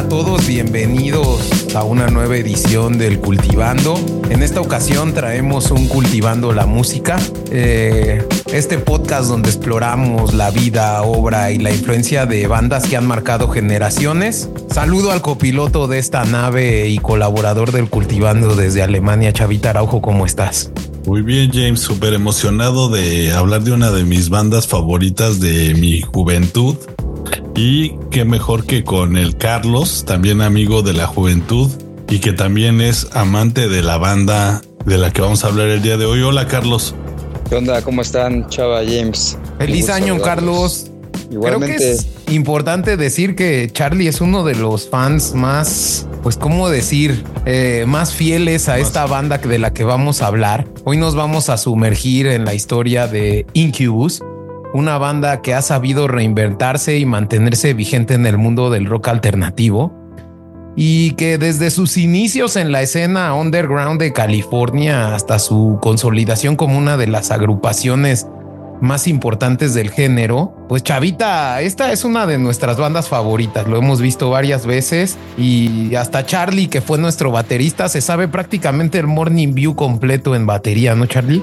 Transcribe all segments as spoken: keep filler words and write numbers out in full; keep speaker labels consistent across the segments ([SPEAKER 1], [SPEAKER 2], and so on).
[SPEAKER 1] a todos, bienvenidos a una nueva edición del Cultivando. En esta ocasión traemos un Cultivando la Música, eh, este podcast donde exploramos la vida, obra y la influencia de bandas que han marcado generaciones. Saludo al copiloto de esta nave y colaborador del Cultivando desde Alemania, Chavita Araujo, ¿cómo estás?
[SPEAKER 2] Muy bien, James, súper emocionado de hablar de una de mis bandas favoritas de mi juventud. Y qué mejor que con el Carlos, también amigo de la juventud y que también es amante de la banda de la que vamos a hablar el día de hoy. Hola, Carlos.
[SPEAKER 3] ¿Qué onda? ¿Cómo están, Chava, James?
[SPEAKER 1] Feliz año, Carlos.
[SPEAKER 3] Igualmente.
[SPEAKER 1] Creo que es importante decir que Charlie es uno de los fans más, pues, ¿cómo decir? Eh, más fieles a más. Esta banda de la que vamos a hablar. Hoy nos vamos a sumergir en la historia de Incubus, una banda que ha sabido reinventarse y mantenerse vigente en el mundo del rock alternativo y que desde sus inicios en la escena underground de California hasta su consolidación como una de las agrupaciones más importantes del género, pues Chavita, esta es una de nuestras bandas favoritas, lo hemos visto varias veces y hasta Charlie, que fue nuestro baterista, se sabe prácticamente el Morning View completo en batería, ¿no, Charlie?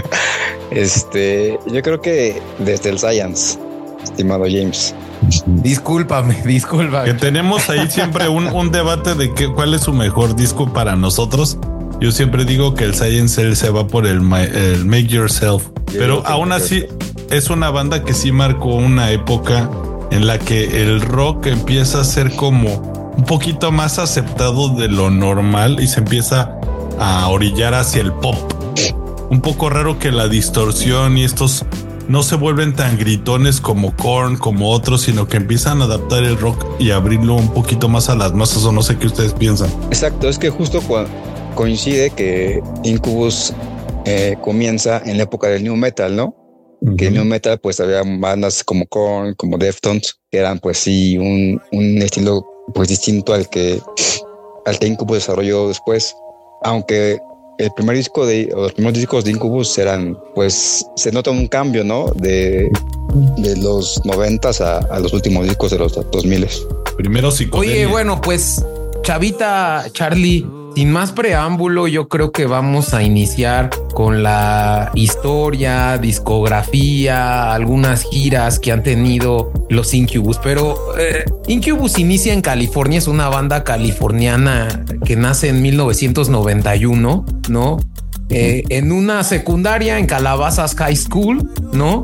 [SPEAKER 3] Este, yo creo que desde el Science, estimado James.
[SPEAKER 1] Discúlpame, discúlpame.
[SPEAKER 2] Que tenemos ahí siempre un, un debate de que, cuál es su mejor disco para nosotros. Yo siempre digo que el Science él se va por el, el Make Yourself, yo pero aún así es una banda que sí marcó una época en la que el rock empieza a ser como un poquito más aceptado de lo normal y se empieza a orillar hacia el pop. Un poco raro que la distorsión y estos no se vuelven tan gritones como Korn, como otros, sino que empiezan a adaptar el rock y abrirlo un poquito más a las masas, o no sé qué ustedes piensan.
[SPEAKER 3] Exacto, es que justo cuando coincide que Incubus eh, comienza en la época del new metal, ¿no? Uh-huh. Que el new metal pues había bandas como Korn, como Deftones, que eran pues sí un, un estilo pues distinto al que al que Incubus desarrolló después, aunque el primer disco de o los primeros discos de Incubus eran pues se nota un cambio, ¿no? De, de los noventas a, a los últimos discos de los dos miles.
[SPEAKER 2] Primero psicodelia.
[SPEAKER 1] Oye, bueno, pues Chavita, Charlie, sin más preámbulo, yo creo que vamos a iniciar con la historia, discografía, algunas giras que han tenido los Incubus. Pero eh, Incubus inicia en California, es una banda californiana que nace en mil novecientos noventa y uno, ¿no? Eh, en una secundaria en Calabasas High School, ¿no?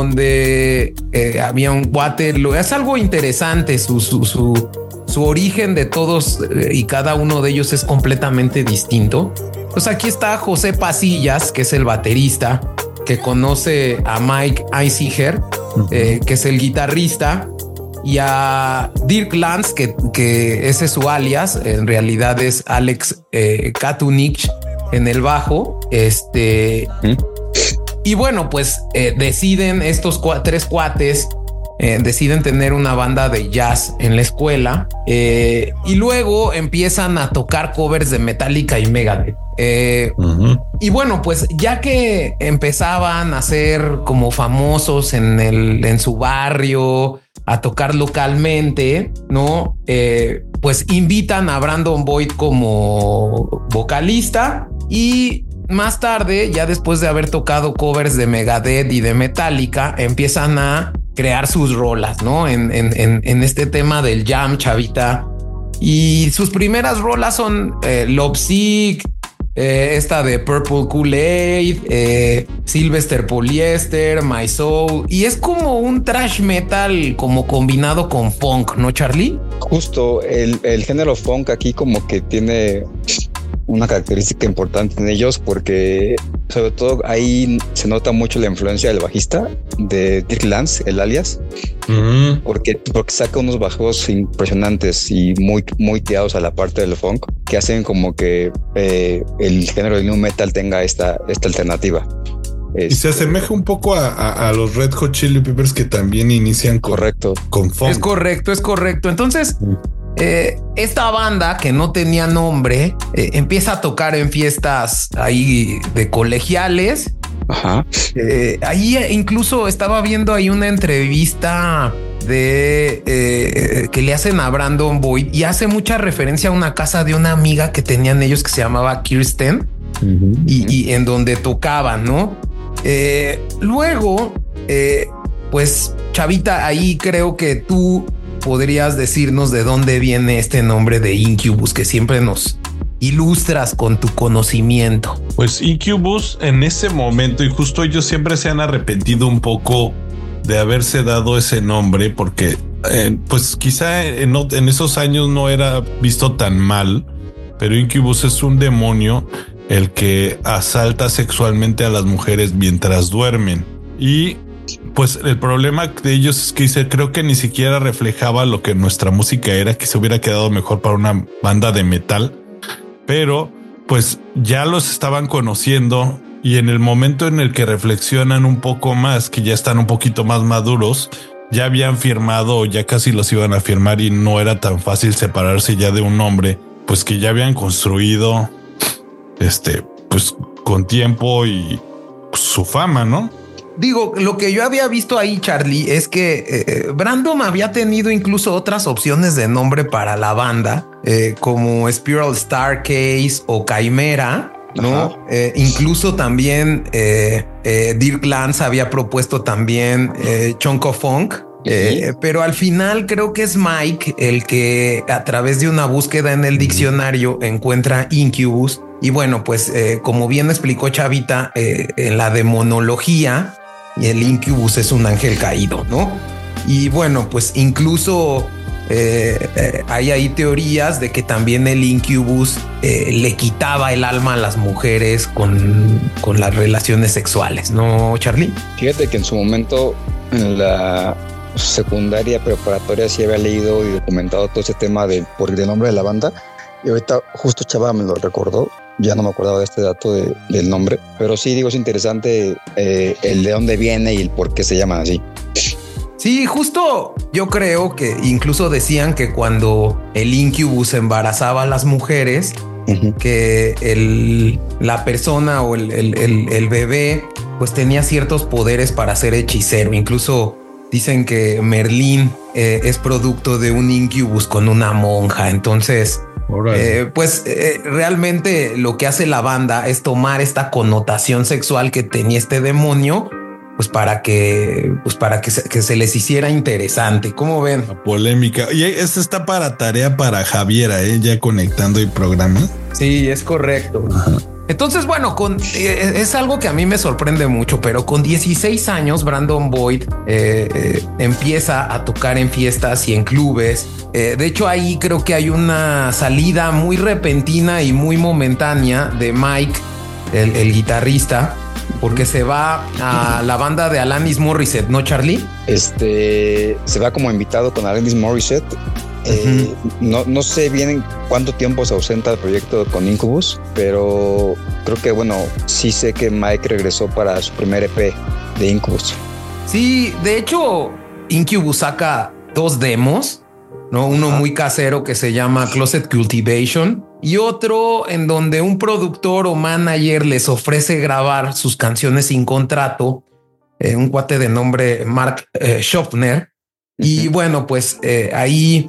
[SPEAKER 1] Donde eh, había un cuate. Es algo interesante su, su, su Su origen de todos y cada uno de ellos es completamente distinto. Pues aquí está José Pasillas, que es el baterista, que conoce a Mike Eisinger, uh-huh. eh, que es el guitarrista, y a Dirk Lance, que, que ese es su alias, en realidad es Alex eh, Katunich en el bajo. Este, uh-huh. Y bueno, pues eh, deciden estos cua- tres cuates. Eh, deciden tener una banda de jazz en la escuela eh, y luego empiezan a tocar covers de Metallica y Megadeth. Eh, uh-huh. Y bueno, pues ya que empezaban a ser como famosos en, el, en su barrio, a tocar localmente, ¿no? Eh, pues invitan a Brandon Boyd como vocalista y más tarde, ya después de haber tocado covers de Megadeth y de Metallica, empiezan a crear sus rolas, ¿no? En, en, en, en este tema del jam, Chavita. Y sus primeras rolas son eh, Love Sick, eh, esta de Purple Kool-Aid, eh, Sylvester Polyester, My Soul. Y es como un thrash metal como combinado con funk, ¿no, Charlie?
[SPEAKER 3] Justo, el, el género funk aquí como que tiene una característica importante en ellos porque sobre todo ahí se nota mucho la influencia del bajista de Dirk Lance, el alias, uh-huh. porque, porque saca unos bajos impresionantes y muy, muy tirados a la parte del funk que hacen como que eh, el género del new metal tenga esta, esta alternativa.
[SPEAKER 2] Y este, se asemeja un poco a, a, a los Red Hot Chili Peppers que también inician con,
[SPEAKER 3] correcto.
[SPEAKER 2] con funk.
[SPEAKER 1] Es correcto, es correcto. Entonces, uh-huh. Eh, esta banda que no tenía nombre eh, empieza a tocar en fiestas ahí de colegiales.
[SPEAKER 3] Ajá.
[SPEAKER 1] Eh, ahí incluso estaba viendo ahí una entrevista de eh, que le hacen a Brandon Boyd y hace mucha referencia a una casa de una amiga que tenían ellos que se llamaba Kirsten uh-huh. y, y en donde tocaban, ¿no? Eh, luego, eh, pues Chavita, ahí creo que tú podrías decirnos de dónde viene este nombre de Incubus, que siempre nos ilustras con tu conocimiento.
[SPEAKER 2] Pues Incubus en ese momento, y justo ellos siempre se han arrepentido un poco de haberse dado ese nombre, porque eh, pues quizá en, en esos años no era visto tan mal, pero Incubus es un demonio el que asalta sexualmente a las mujeres mientras duermen. Y pues el problema de ellos es que dice, creo que ni siquiera reflejaba lo que nuestra música era, que se hubiera quedado mejor para una banda de metal, pero pues ya los estaban conociendo y en el momento en el que reflexionan un poco más, que ya están un poquito más maduros, ya habían firmado o ya casi los iban a firmar y no era tan fácil separarse ya de un nombre, pues que ya habían construido este, pues con tiempo y pues, su fama, ¿no?
[SPEAKER 1] Digo, lo que yo había visto ahí, Charlie, es que eh, Brandon había tenido incluso otras opciones de nombre para la banda, eh, como Spiral Staircase o Chimera, ¿no? Eh, incluso también eh, eh, Dirk Lance había propuesto también eh, Chunk of Funk, eh, uh-huh. pero al final creo que es Mike el que a través de una búsqueda en el diccionario encuentra Incubus. Y bueno, pues eh, como bien explicó Chavita, eh, en la demonología, el Incubus es un ángel caído, ¿no? Y bueno, pues incluso eh, eh, hay ahí teorías de que también el Incubus eh, le quitaba el alma a las mujeres con, con las relaciones sexuales, ¿no, Charlie?
[SPEAKER 3] Fíjate que en su momento en la secundaria preparatoria sí había leído y documentado todo ese tema de, por el nombre de la banda, y ahorita justo Chava me lo recordó. Ya no me acordaba de este dato de, del nombre, pero sí digo, es interesante eh, el de dónde viene y el por qué se llaman así.
[SPEAKER 1] Sí, justo yo creo que incluso decían que cuando el Incubus embarazaba a las mujeres, uh-huh. que el, la persona o el, el, el, el bebé pues tenía ciertos poderes para ser hechicero. Incluso dicen que Merlín eh, es producto de un Incubus con una monja. Entonces... Eh, pues eh, realmente lo que hace la banda es tomar esta connotación sexual que tenía este demonio, pues para que, pues para que se, que se les hiciera interesante. ¿Cómo ven?
[SPEAKER 2] La polémica. Y esta está para tarea para Javiera, ¿eh? Ya conectando el programa.
[SPEAKER 1] Sí, es correcto. Ajá. Entonces, bueno, con, eh, es algo que a mí me sorprende mucho, pero con dieciséis años, Brandon Boyd eh, eh, empieza a tocar en fiestas y en clubes. Eh, de hecho, ahí creo que hay una salida muy repentina y muy momentánea de Mike, el, el guitarrista, porque se va a la banda de Alanis Morissette, ¿no, Charlie?
[SPEAKER 3] Este se va como invitado con Alanis Morissette. Eh, uh-huh. no, no sé bien cuánto tiempo se ausenta el proyecto con Incubus, pero creo que bueno, sí sé que Mike regresó para su primer E P de Incubus.
[SPEAKER 1] Sí, de hecho, Incubus saca dos demos, ¿no? Uno uh-huh. muy casero que se llama Closet Cultivation y otro en donde un productor o manager les ofrece grabar sus canciones sin contrato, eh, un cuate de nombre Mark eh, Schaffner. Uh-huh. Y bueno, pues eh, ahí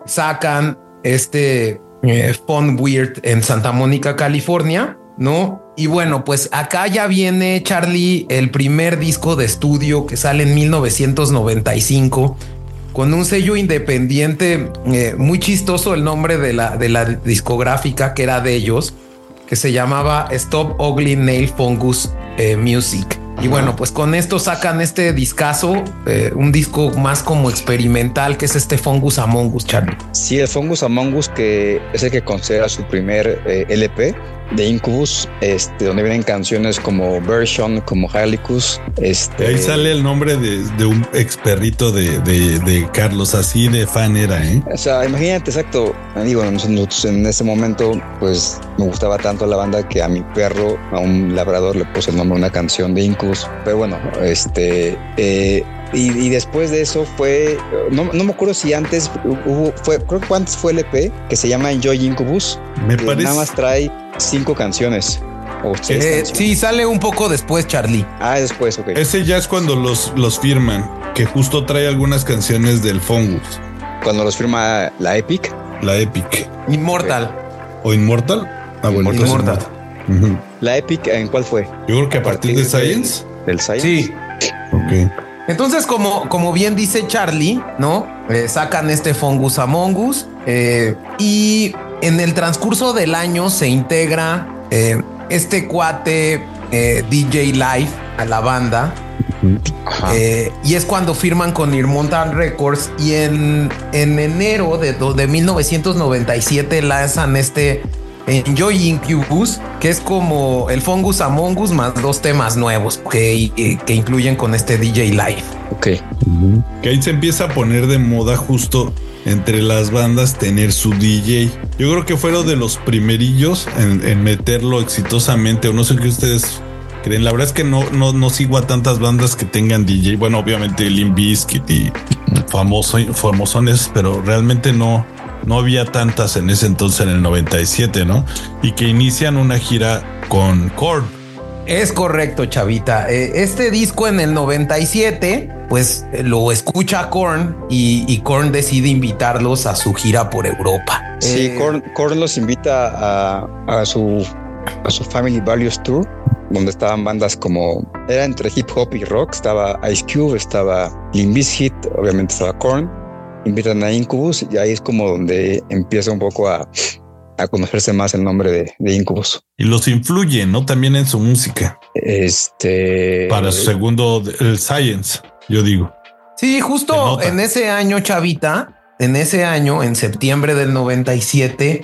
[SPEAKER 1] sacan este eh, Fun Weird en Santa Mónica, California, ¿no? Y bueno, pues acá ya viene, Charlie, el primer disco de estudio que sale en mil novecientos noventa y cinco con un sello independiente, eh, muy chistoso el nombre de la, de la discográfica que era de ellos, que se llamaba Stop Ugly Nail Fungus eh, Music. Y bueno, pues con esto sacan este discazo, eh, un disco más como experimental, que es este Fungus Among Us, Charlie.
[SPEAKER 3] Sí, el Fungus Among Us, que es el que considera su primer eh, L P de Incubus, este, donde vienen canciones como Version, como Halicus. Este...
[SPEAKER 2] Ahí sale el nombre de, de un ex perrito de, de, de Carlos, así de fan era, ¿eh?
[SPEAKER 3] O sea, imagínate, exacto. Digo, nosotros en ese momento, pues me gustaba tanto la banda que a mi perro, a un labrador, le puse el nombre de una canción de Incubus. Pero bueno, este... Eh, Y, y después de eso fue, no, no me acuerdo si antes hubo, fue, creo que antes fue el E P que se llama Enjoy Incubus.
[SPEAKER 2] Me parece.
[SPEAKER 3] Nada más trae cinco canciones. O seis
[SPEAKER 1] eh,
[SPEAKER 3] canciones.
[SPEAKER 1] Sí, sale un poco después, Charlie.
[SPEAKER 3] Ah, después, ok.
[SPEAKER 2] Ese ya es cuando los, los firman. que justo trae algunas canciones del Fungus.
[SPEAKER 3] Cuando los firma la Epic.
[SPEAKER 2] La Epic.
[SPEAKER 1] Immortal.
[SPEAKER 2] Okay. ¿O Immortal?
[SPEAKER 1] Ah, bueno, Immortal.
[SPEAKER 3] Uh-huh. ¿La Epic en cuál fue?
[SPEAKER 2] Yo creo que a, a partir, partir de Science.
[SPEAKER 3] Del, del Science.
[SPEAKER 1] Sí.
[SPEAKER 2] Ok.
[SPEAKER 1] Entonces, como, como bien dice Charlie, ¿no? Eh, sacan este Fungus Among Us eh, y en el transcurso del año se integra eh, este cuate eh, D J Live a la banda. Eh, y es cuando firman con Immortal Records y en, en enero de, de mil novecientos noventa y siete lanzan este Enjoy Incubus, que es como el Fungus Among Us más dos temas nuevos que, que incluyen con este D J Live.
[SPEAKER 3] Ok.
[SPEAKER 2] Uh-huh. Que ahí se empieza a poner de moda justo entre las bandas tener su D J. Yo creo que fueron de los primerillos en, en meterlo exitosamente, o no sé qué ustedes creen. La verdad es que no, no, no sigo a tantas bandas que tengan D J. Bueno, obviamente Limp Bizkit y famoso, famosones, pero realmente no, no había tantas en ese entonces, en el noventa y siete, ¿no? Y que inician una gira con Korn.
[SPEAKER 1] Es correcto, Chavita. Este disco en el noventa y siete, pues lo escucha Korn y, y Korn decide invitarlos a su gira por Europa.
[SPEAKER 3] Sí, eh, Korn, Korn los invita a, a su a su Family Values Tour, donde estaban bandas como, era entre hip hop y rock, estaba Ice Cube, estaba Limp Bizkit, obviamente estaba Korn, invitan a Incubus y ahí es como donde empieza un poco a, a conocerse más el nombre de, de Incubus.
[SPEAKER 2] Y los influye, ¿no? También en su música.
[SPEAKER 3] Este...
[SPEAKER 2] Para su segundo, el Science, yo digo.
[SPEAKER 1] Sí, justo en ese año, Chavita, en ese año, en septiembre del noventa y siete...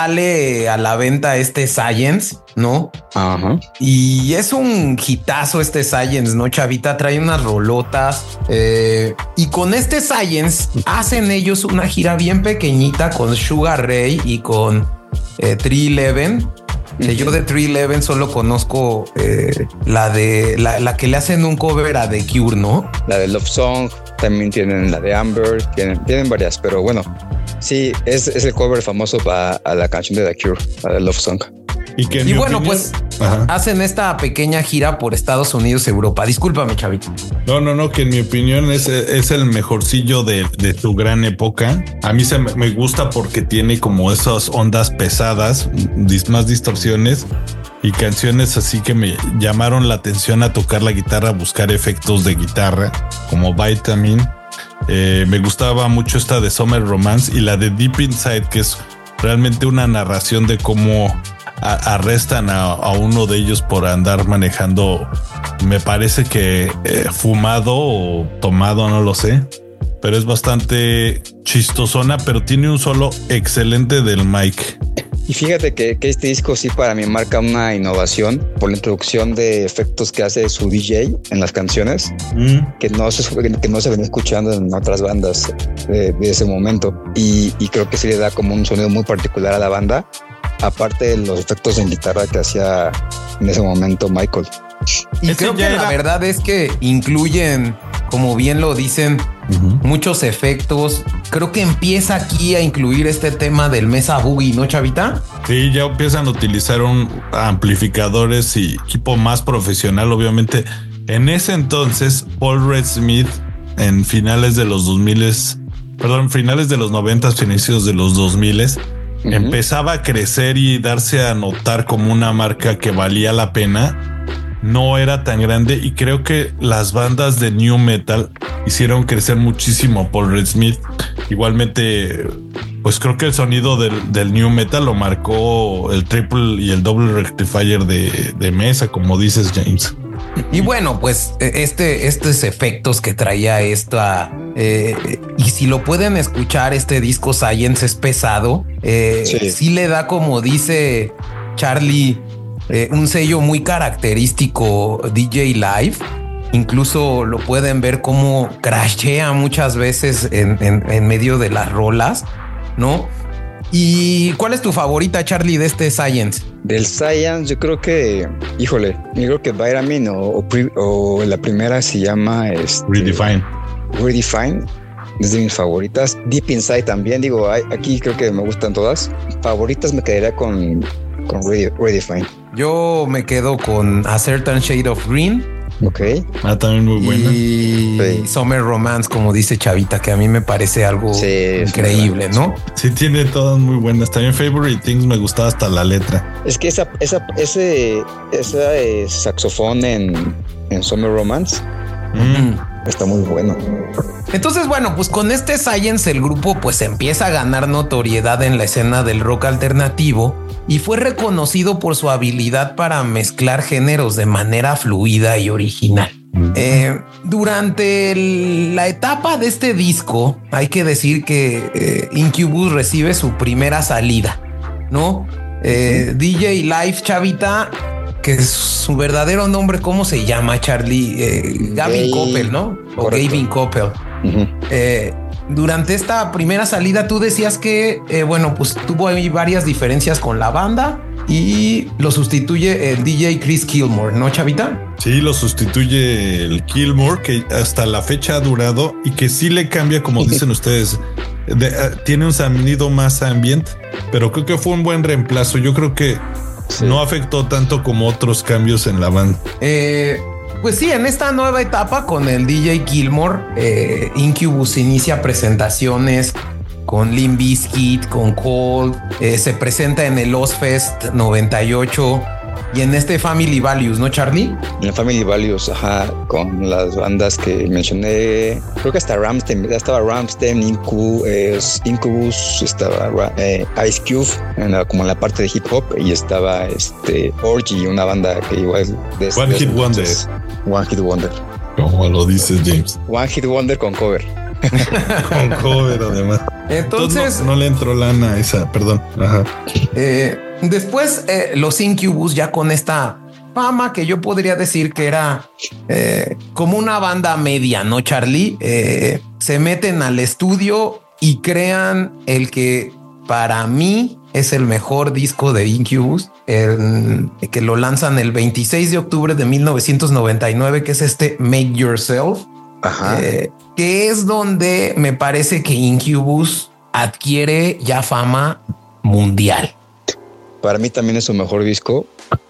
[SPEAKER 1] sale a la venta este Science, ¿no?
[SPEAKER 3] Ajá.
[SPEAKER 1] Y es un hitazo este Science, ¿no, Chavita? Trae unas rolotas. Eh, y con este Science hacen ellos una gira bien pequeñita con Sugar Ray y con eh, tres once. Uh-huh. Yo de tres once solo conozco eh, la de la, la que le hacen un cover a The Cure, ¿no?
[SPEAKER 3] La de Love Song, también tienen la de Amber, tienen, tienen varias, pero bueno, sí, es, es el cover famoso para la canción de The Cure, la de Love Song.
[SPEAKER 2] Y, que
[SPEAKER 1] y bueno,
[SPEAKER 2] opinión,
[SPEAKER 1] pues ajá, hacen esta pequeña gira por Estados Unidos, Europa. Discúlpame, Chavito.
[SPEAKER 2] No, no, no, que en mi opinión es, es el mejorcillo de, de tu gran época. A mí se me, me gusta porque tiene como esas ondas pesadas, más distorsiones y canciones así que me llamaron la atención a tocar la guitarra, a buscar efectos de guitarra como Vitamin. Eh, me gustaba mucho esta de Summer Romance y la de Deep Inside, que es realmente una narración de cómo a, arrestan a, a uno de ellos por andar manejando, me parece que eh, fumado o tomado, no lo sé, pero es bastante chistosona, pero tiene un solo excelente del Mike.
[SPEAKER 3] Y fíjate que, que este disco sí para mí marca una innovación por la introducción de efectos que hace su D J en las canciones, mm. que no se que no se venía escuchando en otras bandas de, de ese momento, y, y creo que sí le da como un sonido muy particular a la banda, aparte de los efectos en guitarra que hacía en ese momento Michael.
[SPEAKER 1] Y creo que era... la verdad es que incluyen, como bien lo dicen, uh-huh, muchos efectos. Creo que empieza aquí a incluir este tema del Mesa Boogie, ¿no, Chavita?
[SPEAKER 2] Sí, ya empiezan a utilizar un amplificadores y equipo más profesional, obviamente. En ese entonces, Paul Red Smith, en finales de los dos mil, perdón, finales de los noventa, inicios de los dos mil, uh-huh, empezaba a crecer y darse a notar como una marca que valía la pena. No era tan grande y creo que las bandas de new metal hicieron crecer muchísimo Paul Red Smith. Igualmente, pues creo que el sonido del, del new metal lo marcó el triple y el double rectifier de, de Mesa, como dices, James.
[SPEAKER 1] Y bueno, pues este, estos efectos que traía esta, eh, y si lo pueden escuchar, este disco Science es pesado. Eh, sí. sí le da, como dice Charlie, Eh, un sello muy característico D J Live. Incluso lo pueden ver como crashea muchas veces en, en, en medio de las rolas, ¿no? ¿Y cuál es tu favorita, Charlie, de este Science?
[SPEAKER 3] Del Science, yo creo que, híjole, yo creo que Vitamin o, o, o la primera se llama este,
[SPEAKER 2] Redefine.
[SPEAKER 3] Redefine. Es de mis favoritas. Deep Inside también, digo, hay, aquí creo que me gustan todas. Favoritas me quedaría con, con Redefine.
[SPEAKER 1] Yo me quedo con A Certain Shade of Green
[SPEAKER 3] Ok.
[SPEAKER 2] Ah, también muy buena.
[SPEAKER 1] Y sí. Summer Romance, como dice Chavita, que a mí me parece algo sí, increíble, ¿no?
[SPEAKER 2] Sí, tiene todas muy buenas. También Favorite Things me gustaba hasta la letra.
[SPEAKER 3] Es que esa, esa, ese, ese saxofón en, en Summer Romance mm. está muy bueno.
[SPEAKER 1] Entonces, bueno, pues con este Science el grupo pues empieza a ganar notoriedad en la escena del rock alternativo y fue reconocido por su habilidad para mezclar géneros de manera fluida y original. Eh, durante el, la etapa de este disco, hay que decir que eh, Incubus recibe su primera salida, ¿no? Eh, D J Live, Chavita, que es su verdadero nombre, ¿cómo se llama, Charlie? Eh, Gavin Coppel, ¿no? O correcto. Gavin Coppel. Uh-huh. Eh, durante esta primera salida tú decías que, eh, bueno, pues tuvo ahí varias diferencias con la banda y lo sustituye el D J Chris Kilmore, ¿no, Chavita?
[SPEAKER 2] Sí, lo sustituye el Kilmore, que hasta la fecha ha durado y que sí le cambia, como dicen ustedes, de, uh, tiene un sonido más ambient, pero creo que fue un buen reemplazo. Yo creo que sí. no afectó tanto como otros cambios en la banda.
[SPEAKER 1] Eh... Pues sí, en esta nueva etapa con el D J Kilmore, eh, Incubus inicia presentaciones con Limp Bizkit, con Cold, eh, se presenta en el Ozfest noventa y ocho y en este Family Values, ¿no, Charlie?
[SPEAKER 3] En el Family Values, ajá, con las bandas que mencioné, creo que hasta Rammstein, ya estaba Rammstein, Incubus, eh, Incubus estaba eh, Ice Cube, en la, como en la parte de hip hop, y estaba este Orgy, una banda que igual de
[SPEAKER 2] One Hit Wonder.
[SPEAKER 3] One Hit Wonder.
[SPEAKER 2] Como lo dices, James.
[SPEAKER 3] One Hit Wonder con cover.
[SPEAKER 2] Con cover, además.
[SPEAKER 1] Entonces,
[SPEAKER 2] Entonces no, no le entró lana a esa, perdón. Ajá.
[SPEAKER 1] Eh, después, eh, los Incubus, ya con esta fama que yo podría decir que era eh, como una banda media, ¿no, Charlie? Eh, se meten al estudio y crean el que para mí es el mejor disco de Incubus, el, que lo lanzan el veintiséis de octubre de mil novecientos noventa y nueve, que es este Make Yourself.
[SPEAKER 3] Ajá.
[SPEAKER 1] Eh, que es donde me parece que Incubus adquiere ya fama mundial.
[SPEAKER 3] Para mí también es su mejor disco,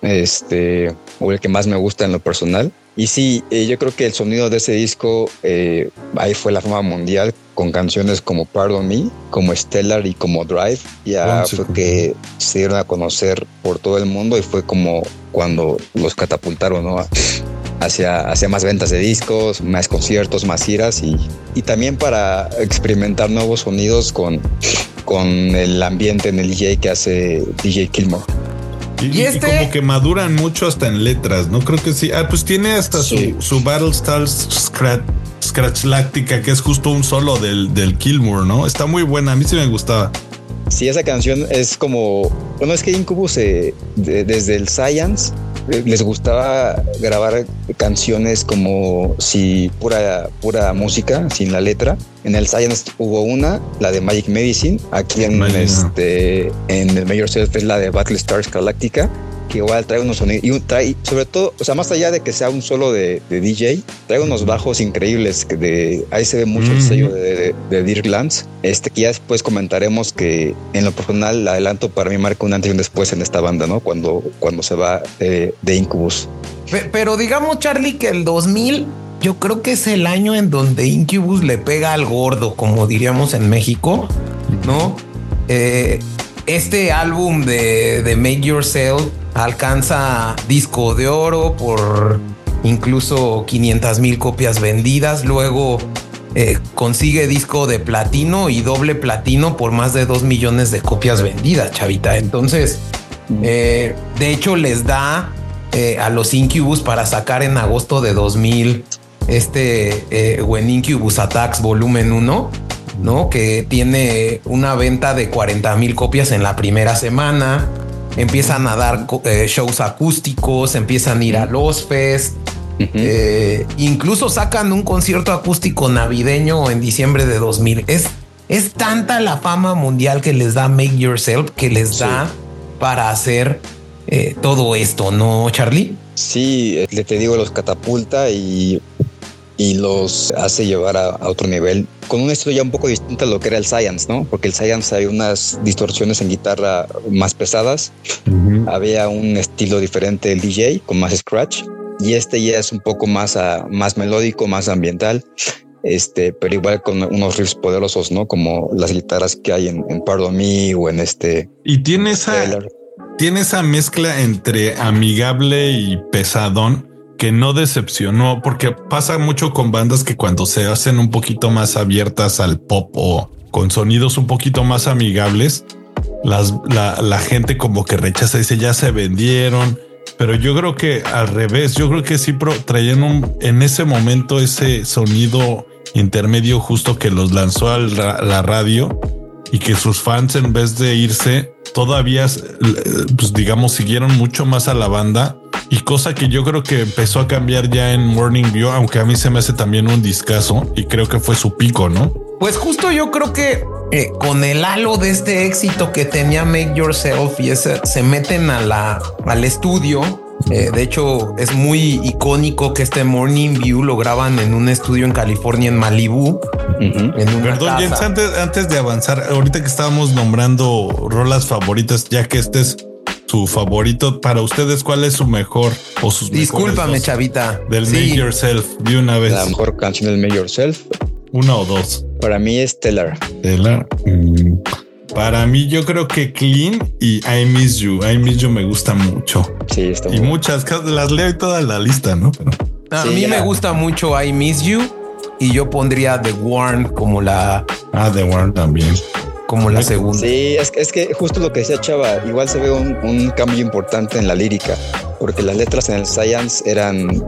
[SPEAKER 3] este, o el que más me gusta en lo personal. Y sí, eh, yo creo que el sonido de ese disco, eh, ahí fue la fama mundial, con canciones como Pardon Me, como Stellar y como Drive. Ya fue que se dieron a conocer por todo el mundo y fue como cuando los catapultaron, ¿no? Hacia, hacia más ventas de discos, más conciertos, más giras y, y también para experimentar nuevos sonidos con, con el ambiente en el D J que hace D J Kilmore.
[SPEAKER 2] Y, y, este... y como que maduran mucho hasta en letras, ¿no? Creo que sí. Ah, pues tiene hasta sí. su, su Battle Stars Scratch, Scratch Láctica, que es justo un solo del, del Kilmore, ¿no? Está muy buena, a mí sí me gustaba.
[SPEAKER 3] Sí, esa canción es como... Bueno, es que Incubus eh, de, desde el Science les gustaba grabar canciones como si pura, pura música, sin la letra. En el Science hubo una, la de Magic Medicine. Aquí en, este, en el Make Yourself es la de Battlestars Galactica, que igual trae unos sonidos y trae, sobre todo, o sea, más allá de que sea un solo de, de D J, trae unos bajos increíbles. Que de, ahí se ve mucho mm-hmm. el sello de, de, de Dirk Lance. Este que ya después comentaremos que en lo personal, el adelanto para mí marca un antes y un después en esta banda, ¿no? Cuando, cuando se va eh, de Incubus.
[SPEAKER 1] Pero, pero digamos, Charlie, que el dos mil yo creo que es el año en donde Incubus le pega al gordo, como diríamos en México, ¿no? Eh, este álbum de, de Make Yourself alcanza disco de oro por incluso quinientas mil copias vendidas. Luego eh, consigue disco de platino y doble platino por más de dos millones de copias vendidas, Chavita. Entonces, eh, de hecho, les da eh, a los Incubus para sacar en agosto de dos mil este eh, When Incubus Attacks volumen uno, ¿no? Que tiene una venta de cuarenta mil copias en la primera semana. Empiezan a dar eh, shows acústicos, empiezan a ir a los fest. Uh-huh. Eh, incluso sacan un concierto acústico navideño en diciembre de dos mil. Es, es tanta la fama mundial que les da Make Yourself, que les sí. da para hacer eh, todo esto, ¿no, Charlie?
[SPEAKER 3] Sí, le te digo, los catapulta y, y los hace llevar a, a otro nivel, con un estilo ya un poco distinto a lo que era el Science, ¿no? Porque el Science hay unas distorsiones en guitarra más pesadas. Uh-huh. Había un estilo diferente del D J con más scratch. y este ya es un poco más, uh, más melódico, más ambiental, este, pero igual con unos riffs poderosos, ¿no? Como las guitarras que hay en, en Pardon Me o en este.
[SPEAKER 2] Y tiene esa, tiene esa mezcla entre amigable y pesadón que no decepcionó, porque pasa mucho con bandas que cuando se hacen un poquito más abiertas al pop o con sonidos un poquito más amigables, las, la, la gente como que rechaza y dice ya se vendieron. Pero yo creo que al revés, yo creo que sí pro, traían un, en ese momento ese sonido intermedio justo que los lanzó a la, la radio y que sus fans en vez de irse todavía, pues digamos, siguieron mucho más a la banda, y cosa que yo creo que empezó a cambiar ya en Morning View, aunque a mí se me hace también un discazo y creo que fue su pico, ¿no?
[SPEAKER 1] Pues justo yo creo que eh, con el halo de este éxito que tenía Make Yourself y ese, se meten a la, al estudio. Eh, de hecho, es muy icónico que este Morning View lo graban en un estudio en California, en Malibu. Uh-huh. En una
[SPEAKER 2] Perdón,
[SPEAKER 1] casa.
[SPEAKER 2] Jens, antes, antes de avanzar, ahorita que estábamos nombrando rolas favoritas, ya que este es su favorito, para ustedes, ¿cuál es su mejor o sus
[SPEAKER 1] Discúlpame, chavita.
[SPEAKER 2] Del sí. Make Yourself, de una vez.
[SPEAKER 3] La mejor canción del Make Yourself.
[SPEAKER 2] Una o dos.
[SPEAKER 3] Para mí es Stellar.
[SPEAKER 2] Stellar. Mm. Para mí, yo creo que Clean y I Miss You. I Miss You me gusta mucho.
[SPEAKER 3] Sí, está
[SPEAKER 2] y
[SPEAKER 3] muy
[SPEAKER 2] muchas, las leo y toda la lista, ¿no? Pero...
[SPEAKER 1] A
[SPEAKER 3] sí,
[SPEAKER 1] mí
[SPEAKER 3] ya.
[SPEAKER 1] me gusta mucho I Miss You y yo pondría The Warn como la.
[SPEAKER 2] Ah, The Warn también.
[SPEAKER 1] Como la segunda.
[SPEAKER 3] Sí, es, es que justo lo que decía Chava, igual se ve un, un cambio importante en la lírica, porque las letras en el Science eran,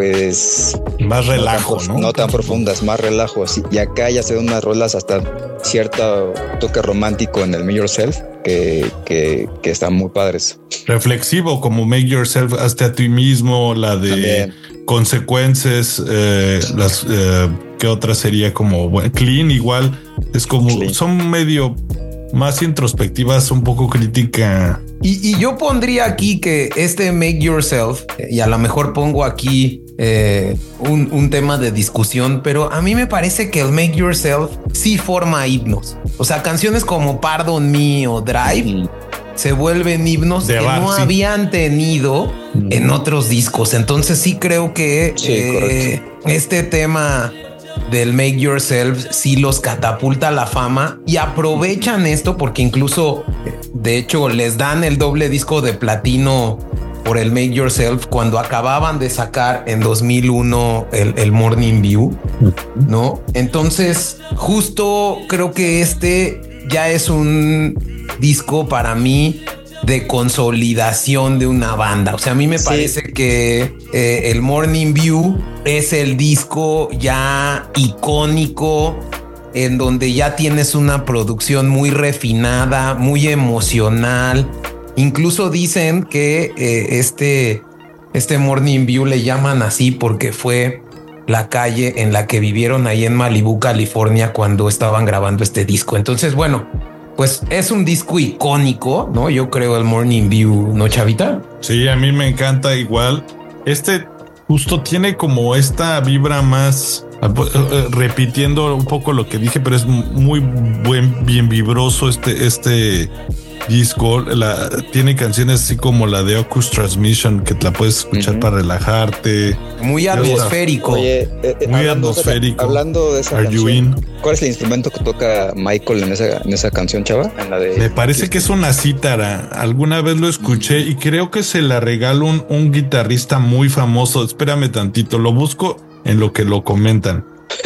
[SPEAKER 3] pues,
[SPEAKER 2] más relajo,
[SPEAKER 3] no tan,
[SPEAKER 2] ¿no?
[SPEAKER 3] No tan profundas, más relajo. Sí. Y acá ya se ven unas rolas hasta cierto toque romántico en el Make Yourself que, que, que están muy padres.
[SPEAKER 2] Reflexivo, como Make Yourself, hazte a ti mismo, la de también. Consecuencias, eh, las eh, ¿qué otra sería? Como bueno, Clean, igual es como Clean. Son medio más introspectivas, un poco crítica.
[SPEAKER 1] Y, y yo pondría aquí que este Make Yourself, y a lo mejor pongo aquí eh, un, un tema de discusión, pero a mí me parece que el Make Yourself sí forma himnos. O sea, canciones como Pardon Me o Drive mm. se vuelven himnos de que bar, no sí. habían tenido mm. en otros discos. Entonces sí creo que sí, eh, este tema del Make Yourself sí los catapulta a la fama y aprovechan esto porque incluso de hecho les dan el doble disco de platino por el Make Yourself cuando acababan de sacar en dos mil uno el, el Morning View, ¿no? Entonces justo creo que este ya es un disco para mí de consolidación de una banda. O sea, a mí me sí. parece que eh, el Morning View es el disco ya icónico en donde ya tienes una producción muy refinada, muy emocional. Incluso dicen que eh, este, este Morning View le llaman así porque fue la calle en la que vivieron ahí en Malibu, California, cuando estaban grabando este disco. Entonces, bueno, pues es un disco icónico, ¿no? Yo creo el Morning View, ¿no, chavita?
[SPEAKER 2] Sí, a mí me encanta igual. Este justo tiene como esta vibra más, uh, repitiendo un poco lo que dije, pero es muy buen, bien vibroso este, este disco. La, tiene canciones así como la de Ocus Transmission, que te la puedes escuchar uh-huh. para relajarte.
[SPEAKER 1] Muy atmosférico.
[SPEAKER 3] Oye, eh,
[SPEAKER 2] muy atmosférico.
[SPEAKER 3] De, hablando de esa canción, ¿cuál es el instrumento que toca Michael en esa, en esa canción, chava? En la de...
[SPEAKER 2] Me parece que es una cítara. Alguna vez lo escuché y creo que se la regaló un, un guitarrista muy famoso. Espérame tantito, lo busco en lo que lo comentan.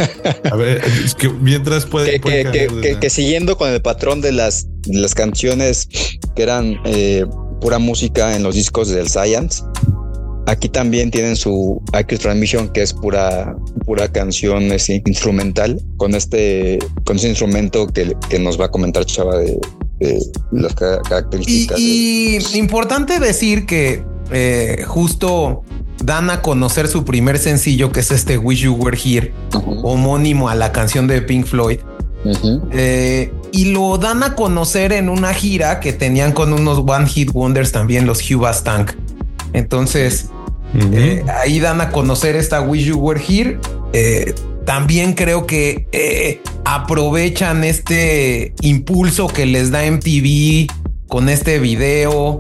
[SPEAKER 2] A ver, es que mientras puede,
[SPEAKER 3] que,
[SPEAKER 2] puede
[SPEAKER 3] que, que, que, que siguiendo con el patrón de las, de las canciones que eran eh, pura música en los discos del Science, aquí también tienen su Ocus Transmission, que es pura pura canción es, instrumental con este con ese instrumento que, que nos va a comentar Chava de, de las características.
[SPEAKER 1] Y, y
[SPEAKER 3] de...
[SPEAKER 1] importante decir que eh, justo dan a conocer su primer sencillo, que es este Wish You Were Here, uh-huh. homónimo a la canción de Pink Floyd. Uh-huh. Eh, y lo dan a conocer en una gira que tenían con unos One Hit Wonders también, los Hoobastank. Entonces, uh-huh. eh, ahí dan a conocer esta Wish You Were Here. Eh, también creo que eh, aprovechan este impulso que les da M T V con este video.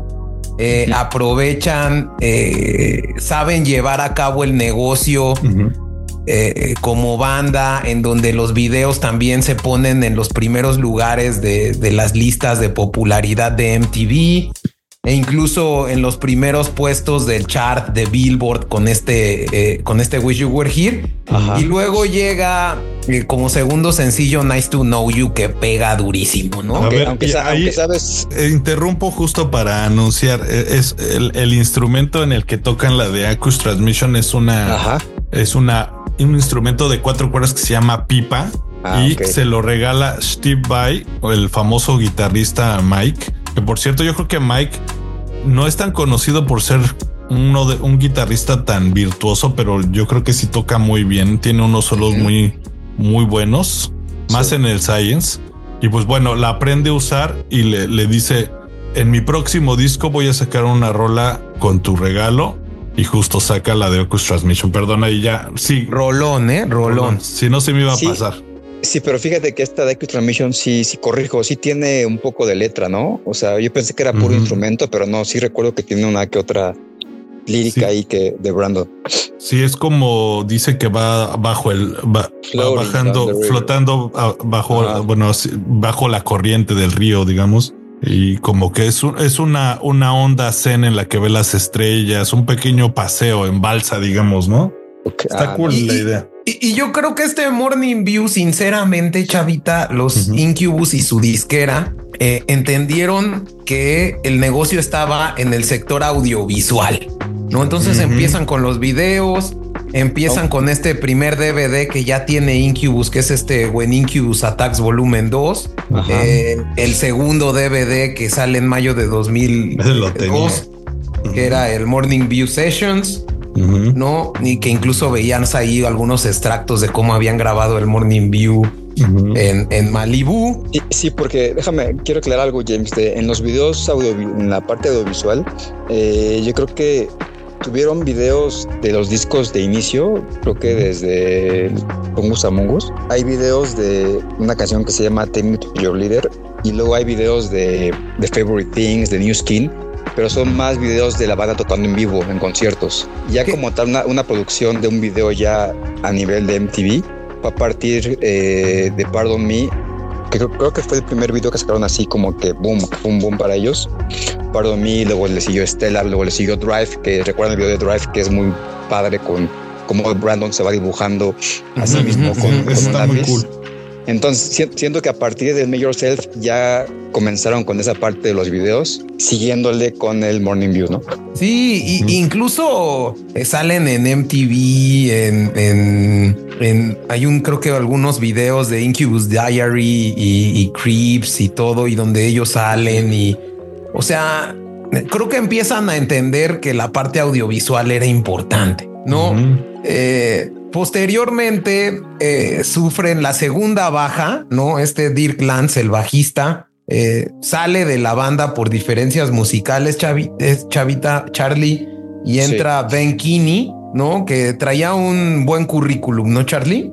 [SPEAKER 1] eh, uh-huh. aprovechan, eh, saben llevar a cabo el negocio uh-huh. eh, como banda, en donde los videos también se ponen en los primeros lugares de, de las listas de popularidad de M T V. E incluso en los primeros puestos del chart de Billboard con este, eh, con este Wish You Were Here. Ajá. Y luego llega eh, como segundo sencillo Nice to Know You, que pega durísimo, ¿no?
[SPEAKER 2] A ver,
[SPEAKER 3] aunque,
[SPEAKER 2] ya,
[SPEAKER 3] aunque
[SPEAKER 2] ahí,
[SPEAKER 3] sabes.
[SPEAKER 2] Interrumpo justo para anunciar. Es el, el instrumento en el que tocan la de Acus Transmission es una, Ajá. es una, un instrumento de cuatro cuerdas que se llama pipa. Ah, y okay. se lo regala Steve Vai, el famoso guitarrista Mike. Que por cierto, yo creo que Mike no es tan conocido por ser uno de un guitarrista tan virtuoso, pero yo creo que sí toca muy bien. Tiene unos solos uh-huh. muy, muy buenos, más sí. en el Science. Y pues bueno, la aprende a usar y le, le dice: en mi próximo disco voy a sacar una rola con tu regalo. Y justo saca la de Acus Transmission. Perdona, y ya sí.
[SPEAKER 1] Rolón, eh, rolón. rolón.
[SPEAKER 2] Si no, se me iba
[SPEAKER 3] sí.
[SPEAKER 2] a pasar.
[SPEAKER 3] Sí, pero fíjate que esta de Acus Transmission sí, sí corrijo, sí tiene un poco de letra, ¿no? O sea, yo pensé que era puro uh-huh. instrumento, pero no, sí recuerdo que tiene una que otra lírica sí. ahí que de Brandon.
[SPEAKER 2] Sí, es como dice que va bajo el va, va bajando, flotando bajo, uh-huh. bueno, bajo la corriente del río, digamos. Y como que es un, es una, una onda zen en la que ve las estrellas, un pequeño paseo en balsa, digamos, ¿no? Okay. Está ah, cool y, la idea.
[SPEAKER 1] Y, y yo creo que este Morning View, sinceramente, Chavita, los uh-huh. Incubus y su disquera eh, entendieron que el negocio estaba en el sector audiovisual, ¿no? Entonces uh-huh. empiezan con los videos, empiezan oh. con este primer D V D que ya tiene Incubus, que es este When Incubus Attacks Volumen dos. Eh, el segundo D V D que sale en mayo de dos mil dos, uh-huh. que era el Morning View Sessions. Uh-huh. No, y que incluso veían ahí algunos extractos de cómo habían grabado el Morning View uh-huh. en, en Malibú.
[SPEAKER 3] Sí, sí, porque déjame, quiero aclarar algo, James. De, en los videos audio, en la parte audiovisual, eh, yo creo que tuvieron videos de los discos de inicio, creo que desde Fungus Among Us. Hay videos de una canción que se llama Take Me to Your Leader, y luego hay videos de, de Favorite Things, de New Skin, pero son más videos de la banda tocando en vivo, en conciertos. Ya ¿Qué? Como tal, una, una producción de un video ya a nivel de M T V, va a partir eh, de Pardon Me, que creo, creo que fue el primer video que sacaron así como que boom, boom, boom para ellos. Pardon Me, luego le siguió Stellar, luego le siguió Drive, que recuerdan el video de Drive, que es muy padre con cómo Brandon se va dibujando a sí mismo con, con
[SPEAKER 2] Está
[SPEAKER 3] un lápiz.
[SPEAKER 2] Muy cool.
[SPEAKER 3] Entonces siento que a partir del Make Yourself ya comenzaron con esa parte de los videos, siguiéndole con el Morning View, ¿no?
[SPEAKER 1] Sí, y, mm. incluso salen en M T V, en, en, en hay un creo que algunos videos de Incubus Diary y, y Creeps y todo, y donde ellos salen y, o sea, creo que empiezan a entender que la parte audiovisual era importante, ¿no? Mm. Eh, Posteriormente eh, sufren la segunda baja, ¿no? Este Dirk Lance, el bajista, eh, sale de la banda por diferencias musicales, Chavi, es Chavita, Charlie, y entra sí. Ben Kinney, ¿no? Que traía un buen currículum, ¿no, Charlie?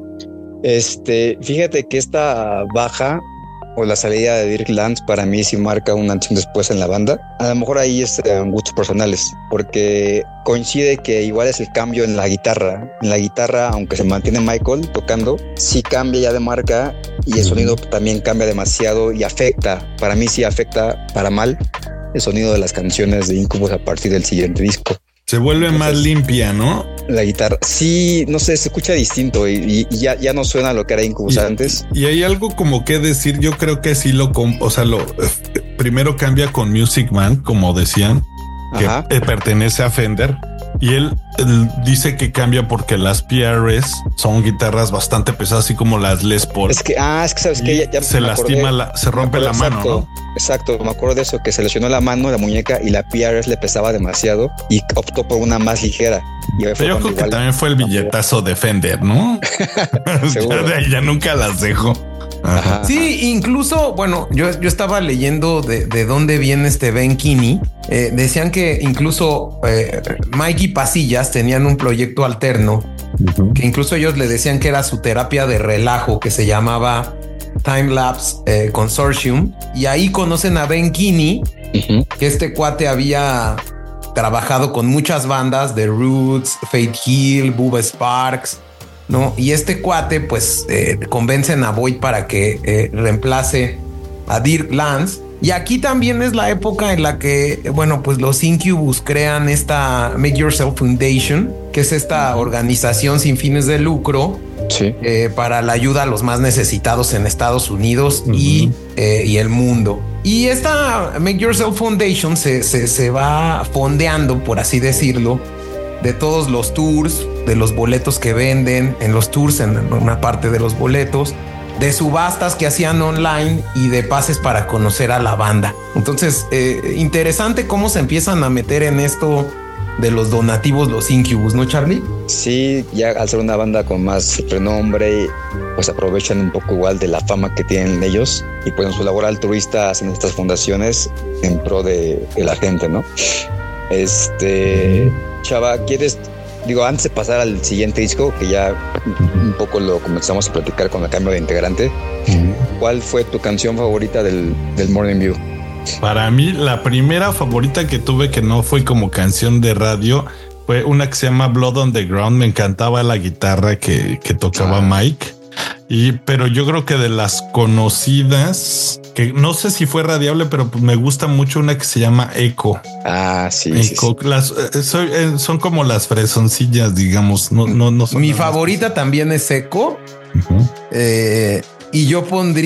[SPEAKER 3] Este, fíjate que esta baja o la salida de Dirk Lance para mí sí marca un antes y un después en la banda. A lo mejor ahí es eh, gustos personales, porque coincide que igual es el cambio en la guitarra. En la guitarra, aunque se mantiene Michael tocando, sí cambia ya de marca y el sonido también cambia demasiado y afecta. Para mí sí afecta para mal el sonido de las canciones de Incubus a partir del siguiente disco.
[SPEAKER 2] Se vuelve Entonces, más limpia, ¿no?
[SPEAKER 3] La guitarra, sí, no sé, se escucha distinto y, y ya, ya no suena lo que era Incubus
[SPEAKER 2] y,
[SPEAKER 3] antes.
[SPEAKER 2] Y hay algo como que decir, yo creo que sí lo, o sea, lo eh, primero cambia con Music Man, como decían, que eh, pertenece a Fender. Y él, él dice que cambia porque las P R S son guitarras bastante pesadas, así como las Les Paul.
[SPEAKER 3] Es que, ah, es que sabes que ya, ya
[SPEAKER 2] se lastima, la, se rompe la mano,
[SPEAKER 3] exacto,
[SPEAKER 2] ¿no?
[SPEAKER 3] Exacto, me acuerdo de eso, que se lesionó la mano, la muñeca, y la P R S le pesaba demasiado y optó por una más ligera. Y
[SPEAKER 2] Pero yo creo que también fue el billetazo de Fender, ¿no? Ya de ahí ya nunca las dejo.
[SPEAKER 1] Ajá. Sí, incluso, bueno, yo, yo estaba leyendo de, de dónde viene este Ben Kinney. Eh, decían que incluso eh, Mikey Pasillas tenían un proyecto alterno, uh-huh. que incluso ellos le decían que era su terapia de relajo, que se llamaba Time Lapse eh, Consortium, y ahí conocen a Ben Kinney uh-huh. que este cuate había trabajado con muchas bandas, The Roots, Faith Hill, Bubba Sparxxx, ¿no? Y este cuate pues eh, convencen a Boyd para que eh, reemplace a Dirk Lance. Y aquí también es la época en la que, bueno, pues los Incubus crean esta Make Yourself Foundation, que es esta organización sin fines de lucro sí. eh, para la ayuda a los más necesitados en Estados Unidos uh-huh. y, eh, y el mundo. Y esta Make Yourself Foundation se, se, se va fondeando, por así decirlo, de todos los tours, de los boletos que venden en los tours, en una parte de los boletos, de subastas que hacían online y de pases para conocer a la banda. Entonces, eh, interesante cómo se empiezan a meter en esto de los donativos los Incubus, ¿no, Charlie?
[SPEAKER 3] Sí, ya al ser una banda con más renombre, pues aprovechan un poco igual de la fama que tienen ellos y pues en su labor altruista hacen estas fundaciones en pro de, de la gente, ¿no? Este, Chava, ¿quieres...? Digo, antes de pasar al siguiente disco, que ya un poco lo comenzamos a platicar con el cambio de integrante, uh-huh. ¿cuál fue tu canción favorita del, del Morning View?
[SPEAKER 2] Para mí, la primera favorita que tuve, que no fue como canción de radio, fue una que se llama Blood on the Ground. Me encantaba la guitarra que, que tocaba ah. Mike. Y, pero yo creo que de las conocidas, que no sé si fue radiable, pero me gusta mucho una que se llama Echo.
[SPEAKER 3] Ah, sí.
[SPEAKER 2] Echo. Sí, sí. Las, eh, soy, eh, son como las fresoncillas, digamos. No, no, no son
[SPEAKER 1] Mi favorita también es Echo. Uh-huh. Eh, y yo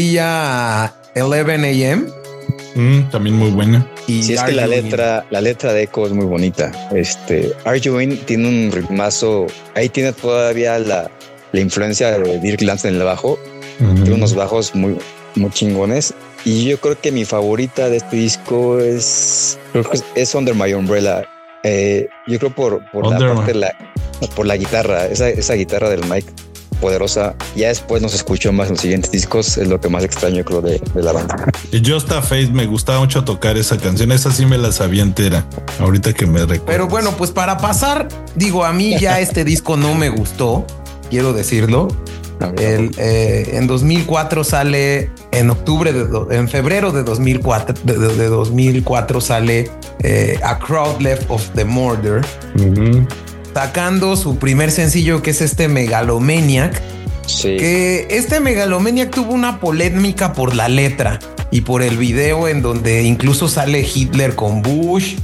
[SPEAKER 1] pondría eleven a m.
[SPEAKER 2] Mm, también muy buena.
[SPEAKER 3] Y sí, es que la letra, la letra de Echo es muy bonita. Este, Arguing tiene un ritmazo. Ahí tiene todavía la. La influencia de Dirk Lance en el bajo, uh-huh. tiene unos bajos muy, muy chingones. Y yo creo que mi favorita de este disco es, creo que es, es Under My Umbrella. Eh, yo creo por, por la parte de la, por la guitarra, esa, esa guitarra del Mike poderosa. Ya después nos escuchó más en los siguientes discos, es lo que más extraño creo de, de la banda.
[SPEAKER 2] Y Just a Face, me gustaba mucho tocar esa canción, esa sí me la sabía entera, ahorita que me recuerdo.
[SPEAKER 1] Pero bueno, pues para pasar, digo, a mí ya este disco no me gustó. Quiero decirlo. El, eh, en dos mil cuatro sale, en octubre, de do, en febrero de dos mil cuatro, de, de, de dos mil cuatro sale eh, A Crowd Left of the Murder, uh-huh. sacando su primer sencillo, que es este Megalomaniac. Sí. Que este Megalomaniac tuvo una polémica por la letra y por el video en donde incluso sale Hitler con Bush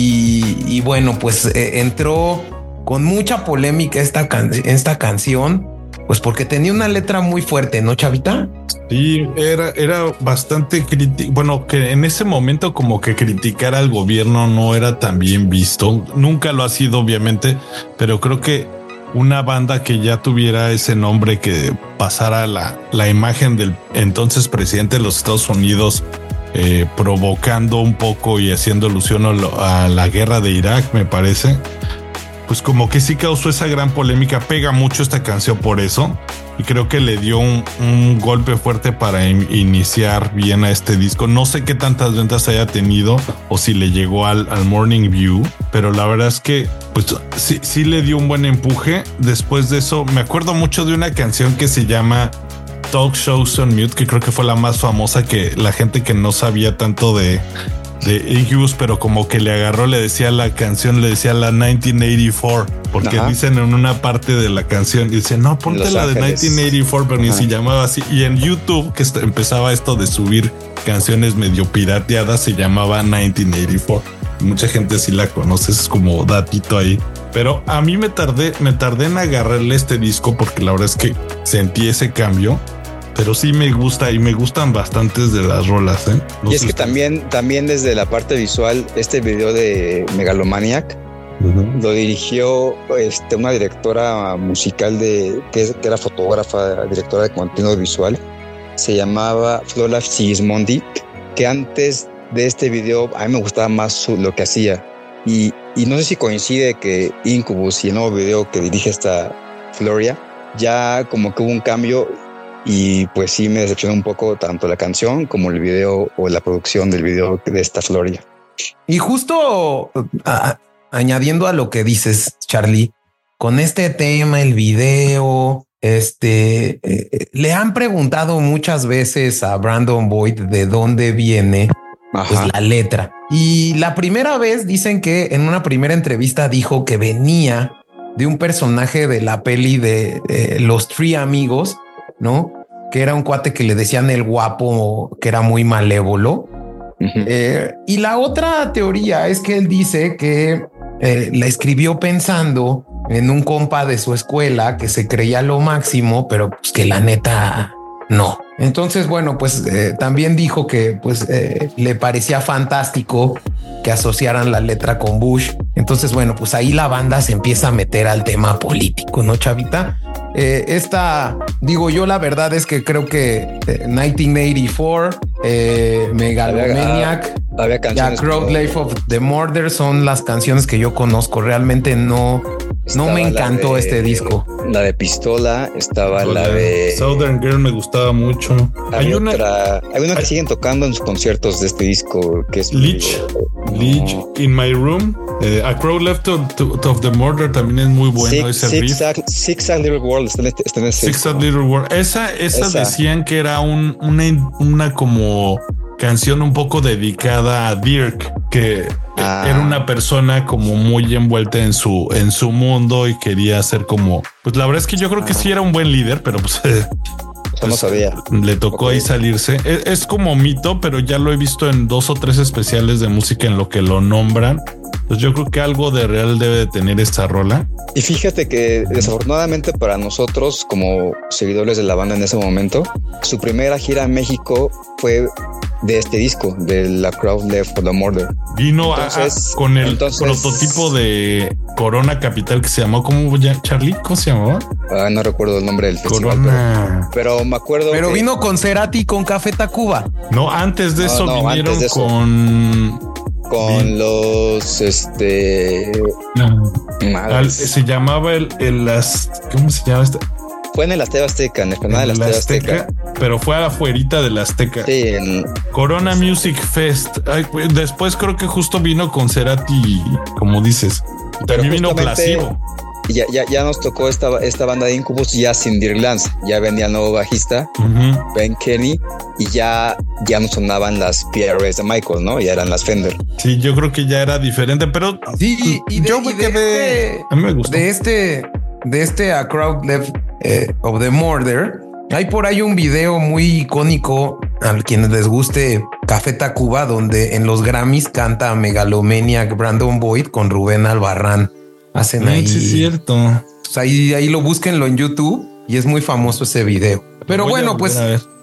[SPEAKER 1] y, y bueno, pues eh, entró con mucha polémica esta, can- esta canción, pues porque tenía una letra muy fuerte, ¿no, Chavita?
[SPEAKER 2] Sí, era, era bastante crítico. Bueno, que en ese momento como que criticar al gobierno no era tan bien visto. Nunca lo ha sido, obviamente, pero creo que una banda que ya tuviera ese nombre, que pasara la, la imagen del entonces presidente de los Estados Unidos, eh, provocando un poco y haciendo alusión a, lo, a la guerra de Irak, me parece. Pues como que sí causó esa gran polémica, pega mucho esta canción por eso y creo que le dio un, un golpe fuerte para in- iniciar bien a este disco. No sé qué tantas ventas haya tenido o si le llegó al, al Morning View, pero la verdad es que pues sí, sí le dio un buen empuje. Después de eso me acuerdo mucho de una canción que se llama Talk Shows on Mute, que creo que fue la más famosa, que la gente que no sabía tanto de de Incubus, pero como que le agarró, le decía la canción, le decía la nineteen eighty-four, porque ajá. dicen en una parte de la canción, dicen, no, ponte la de nineteen eighty-four, pero ajá. ni se llamaba así. Y en YouTube, que empezaba esto de subir canciones medio pirateadas, se llamaba nineteen eighty-four. Mucha gente sí la conoce, es como datito ahí. Pero a mí me tardé, me tardé en agarrarle este disco, porque la verdad es que sentí ese cambio. Pero sí me gusta y me gustan bastantes de las rolas, ¿eh? No
[SPEAKER 3] y es que ustedes. también, también desde la parte visual, este video de Megalomaniac uh-huh. lo dirigió este, una directora musical de que, es, que era fotógrafa, directora de contenido visual. Se llamaba Flora Sigismondi, que antes de este video a mí me gustaba más su, lo que hacía. Y, y no sé si coincide que Incubus y el nuevo video que dirige esta Floria, ya como que hubo un cambio. Y pues sí me decepcionó un poco tanto la canción como el video o la producción del video de esta Floria.
[SPEAKER 1] Y justo a, añadiendo a lo que dices, Charlie, con este tema, el video, este, eh, le han preguntado muchas veces a Brandon Boyd de dónde viene pues la letra. Y la primera vez dicen que en una primera entrevista dijo que venía de un personaje de la peli de eh, Los Three Amigos, ¿no? Que era un cuate que le decían el guapo, que era muy malévolo. Uh-huh. Eh, y la otra teoría es que él dice que eh, la escribió pensando en un compa de su escuela que se creía lo máximo, pero pues que la neta no. Entonces, bueno, pues eh, también dijo que pues eh, le parecía fantástico que asociaran la letra con Bush. Entonces, bueno, pues ahí la banda se empieza a meter al tema político, ¿no, Chavita? Eh, esta, digo yo, la verdad es que creo que eh, nineteen eighty-four, eh, Megalomaniac,
[SPEAKER 3] había, había
[SPEAKER 1] ya Crowd-Life of the Murder son las canciones que yo conozco. Realmente no, no me encantó de, este disco.
[SPEAKER 3] La de Pistola, estaba la, la de
[SPEAKER 2] Southern Girl, me gustaba mucho.
[SPEAKER 3] Hay, hay una, otra, hay una que hay, siguen tocando en sus conciertos de este disco que es
[SPEAKER 2] Leech, muy, Leech, no. In My Room. Eh, A Crow Left of, of the Murder también es muy bueno.
[SPEAKER 3] Six, ese riff. Six Sad Little World está en este, está en ese
[SPEAKER 2] Six Sad Little World. Esa, esa, esa decían que era un, una, una como canción un poco dedicada a Dirk, que ah. era una persona como muy envuelta en su, en su mundo y quería ser como, pues la verdad es que yo creo que sí era un buen líder, pero pues, eh,
[SPEAKER 3] pues no sabía.
[SPEAKER 2] Le tocó okay. ahí salirse. Es, es como mito, pero ya lo he visto en dos o tres especiales de música en lo que lo nombran. Pues yo creo que algo de real debe de tener esta rola.
[SPEAKER 3] Y fíjate que desafortunadamente para nosotros como seguidores de la banda en ese momento, su primera gira en México fue de este disco, de La Crowd Left for the Murder.
[SPEAKER 2] Vino entonces, a, con el entonces, prototipo de Corona Capital que se llamó, ¿cómo ya? ¿Charlie? ¿Cómo se llamaba?
[SPEAKER 3] Ah, no recuerdo el nombre del festival.
[SPEAKER 2] Corona.
[SPEAKER 3] Pero, pero me acuerdo
[SPEAKER 1] Pero
[SPEAKER 3] que...
[SPEAKER 1] vino con Cerati con Café Tacuba.
[SPEAKER 2] No, antes de eso no, no, vinieron de eso.
[SPEAKER 3] con... Con Bien. los, este...
[SPEAKER 2] No. Al, se llamaba el, el... las ¿Cómo se llama esta?
[SPEAKER 3] Fue en el Estadio Azteca, en el canal de la Azteca, Azteca.
[SPEAKER 2] Pero fue a la afuerita del Azteca.
[SPEAKER 3] Sí. En...
[SPEAKER 2] Corona Music Fest. Ay, después creo que justo vino con Cerati, como dices. También vino Placebo.
[SPEAKER 3] Ya, ya, ya nos tocó esta, esta banda de Incubus ya sin Dirk Lance. Ya venía el nuevo bajista, uh-huh. Ben Kenny, y ya, ya no sonaban las P R S de Michael, ¿no? Ya eran las Fender.
[SPEAKER 2] Sí, yo creo que ya era diferente, pero
[SPEAKER 1] sí, y de,
[SPEAKER 2] yo me
[SPEAKER 1] y
[SPEAKER 2] quedé.
[SPEAKER 1] De este,
[SPEAKER 2] a mí me gustó.
[SPEAKER 1] De este, de este A Crowd Left eh, of the Murder, hay por ahí un video muy icónico a quienes les guste Café Tacuba, donde en los Grammys canta Megalomaniac Brandon Boyd con Rubén Albarrán. Hacen ahí.
[SPEAKER 2] Sí, es cierto.
[SPEAKER 1] Pues ahí, ahí lo búsquenlo en YouTube y es muy famoso ese video. Pero bueno, pues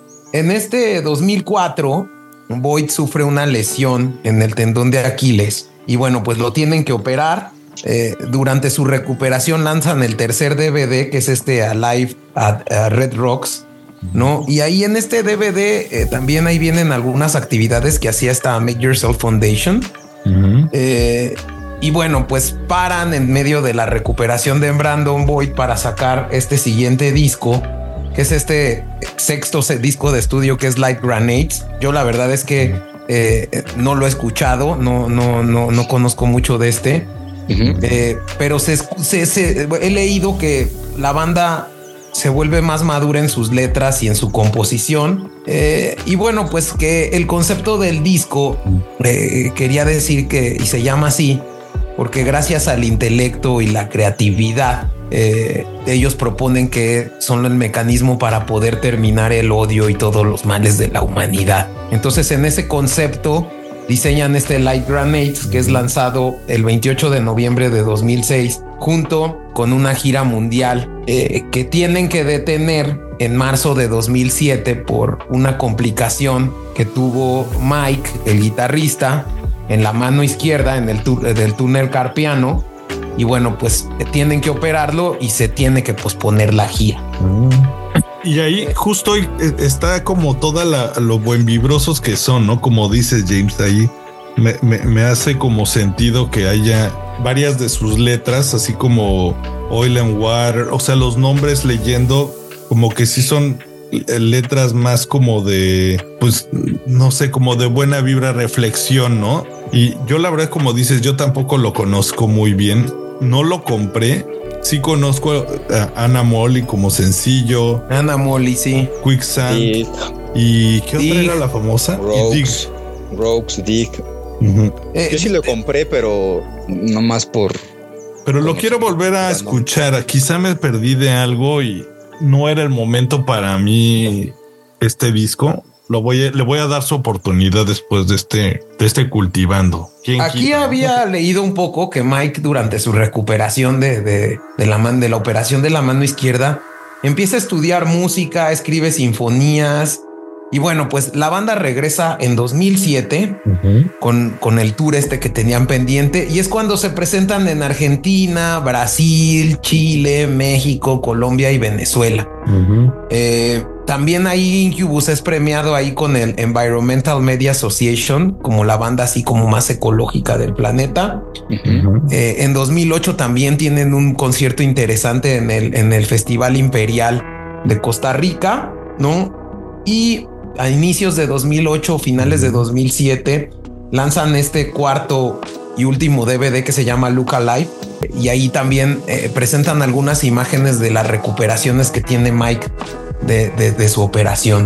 [SPEAKER 1] en este dos mil cuatro, Boyd sufre una lesión en el tendón de Aquiles y bueno, pues lo tienen que operar. Eh, durante su recuperación lanzan el tercer D V D, que es este Alive at uh, Red Rocks, ¿no? Y ahí en este D V D eh, también ahí vienen algunas actividades que hacía esta Make Yourself Foundation. Uh-huh. Eh, Y bueno, pues paran en medio de la recuperación de Brandon Boyd para sacar este siguiente disco, que es este sexto disco de estudio, que es Light Grenades. Yo la verdad es que eh, no lo he escuchado, no, no, no, no conozco mucho de este, uh-huh. eh, pero se, se, se, he leído que la banda se vuelve más madura en sus letras y en su composición. Eh, y bueno, pues que el concepto del disco eh, quería decir que, y se llama así, porque gracias al intelecto y la creatividad, eh, ellos proponen que son el mecanismo para poder terminar el odio y todos los males de la humanidad. Entonces, en ese concepto, diseñan este Light Grenades, que es lanzado el veintiocho de noviembre de dos mil seis, junto con una gira mundial eh, que tienen que detener en marzo de dos mil siete por una complicación que tuvo Mike, el guitarrista, en la mano izquierda, en el tú, del túnel carpiano. Y bueno, pues tienen que operarlo y se tiene que posponer la gira.
[SPEAKER 2] Mm. Y ahí justo está como toda la, lo buen vibrosos que son, ¿no? Como dices, James, ahí me, me, me hace como sentido que haya varias de sus letras, así como Oil and Water, o sea, los nombres leyendo como que sí son letras más como de, pues, no sé, como de buena vibra, reflexión, ¿no? Y yo la verdad, como dices, yo tampoco lo conozco muy bien, no lo compré. Sí conozco a Anna Molly como sencillo.
[SPEAKER 1] Anna Molly, sí.
[SPEAKER 2] Quicksand.
[SPEAKER 3] Dig.
[SPEAKER 2] ¿Y qué
[SPEAKER 1] Dig.
[SPEAKER 2] otra era la famosa?
[SPEAKER 3] Rogues.
[SPEAKER 2] Y Dig.
[SPEAKER 3] Rogues, Dig.
[SPEAKER 2] Uh-huh.
[SPEAKER 3] Yo sí lo compré, pero no más por...
[SPEAKER 2] Pero lo quiero volver a escuchar. Quizá me perdí de algo y no era el momento para mí este disco. Lo voy a, le voy a dar su oportunidad después de este, de este cultivando.
[SPEAKER 1] Aquí
[SPEAKER 2] quita?
[SPEAKER 1] había leído un poco que Mike, durante su recuperación de, de, de, la man, de la operación de la mano izquierda, empieza a estudiar música, escribe sinfonías. Y bueno, pues la banda regresa en dos mil siete uh-huh. con, con el tour este que tenían pendiente, y es cuando se presentan en Argentina, Brasil, Chile, México, Colombia y Venezuela. Uh-huh. Eh, también ahí Incubus es premiado ahí con el Environmental Media Association como la banda así como más ecológica del planeta. Uh-huh. Eh, en dos mil ocho también tienen un concierto interesante en el, en el Festival Imperial de Costa Rica, ¿no? Y a inicios de dos mil ocho, finales de dos mil siete, lanzan este cuarto y último D V D que se llama Look Alive, y ahí también eh, presentan algunas imágenes de las recuperaciones que tiene Mike de, de, de su operación.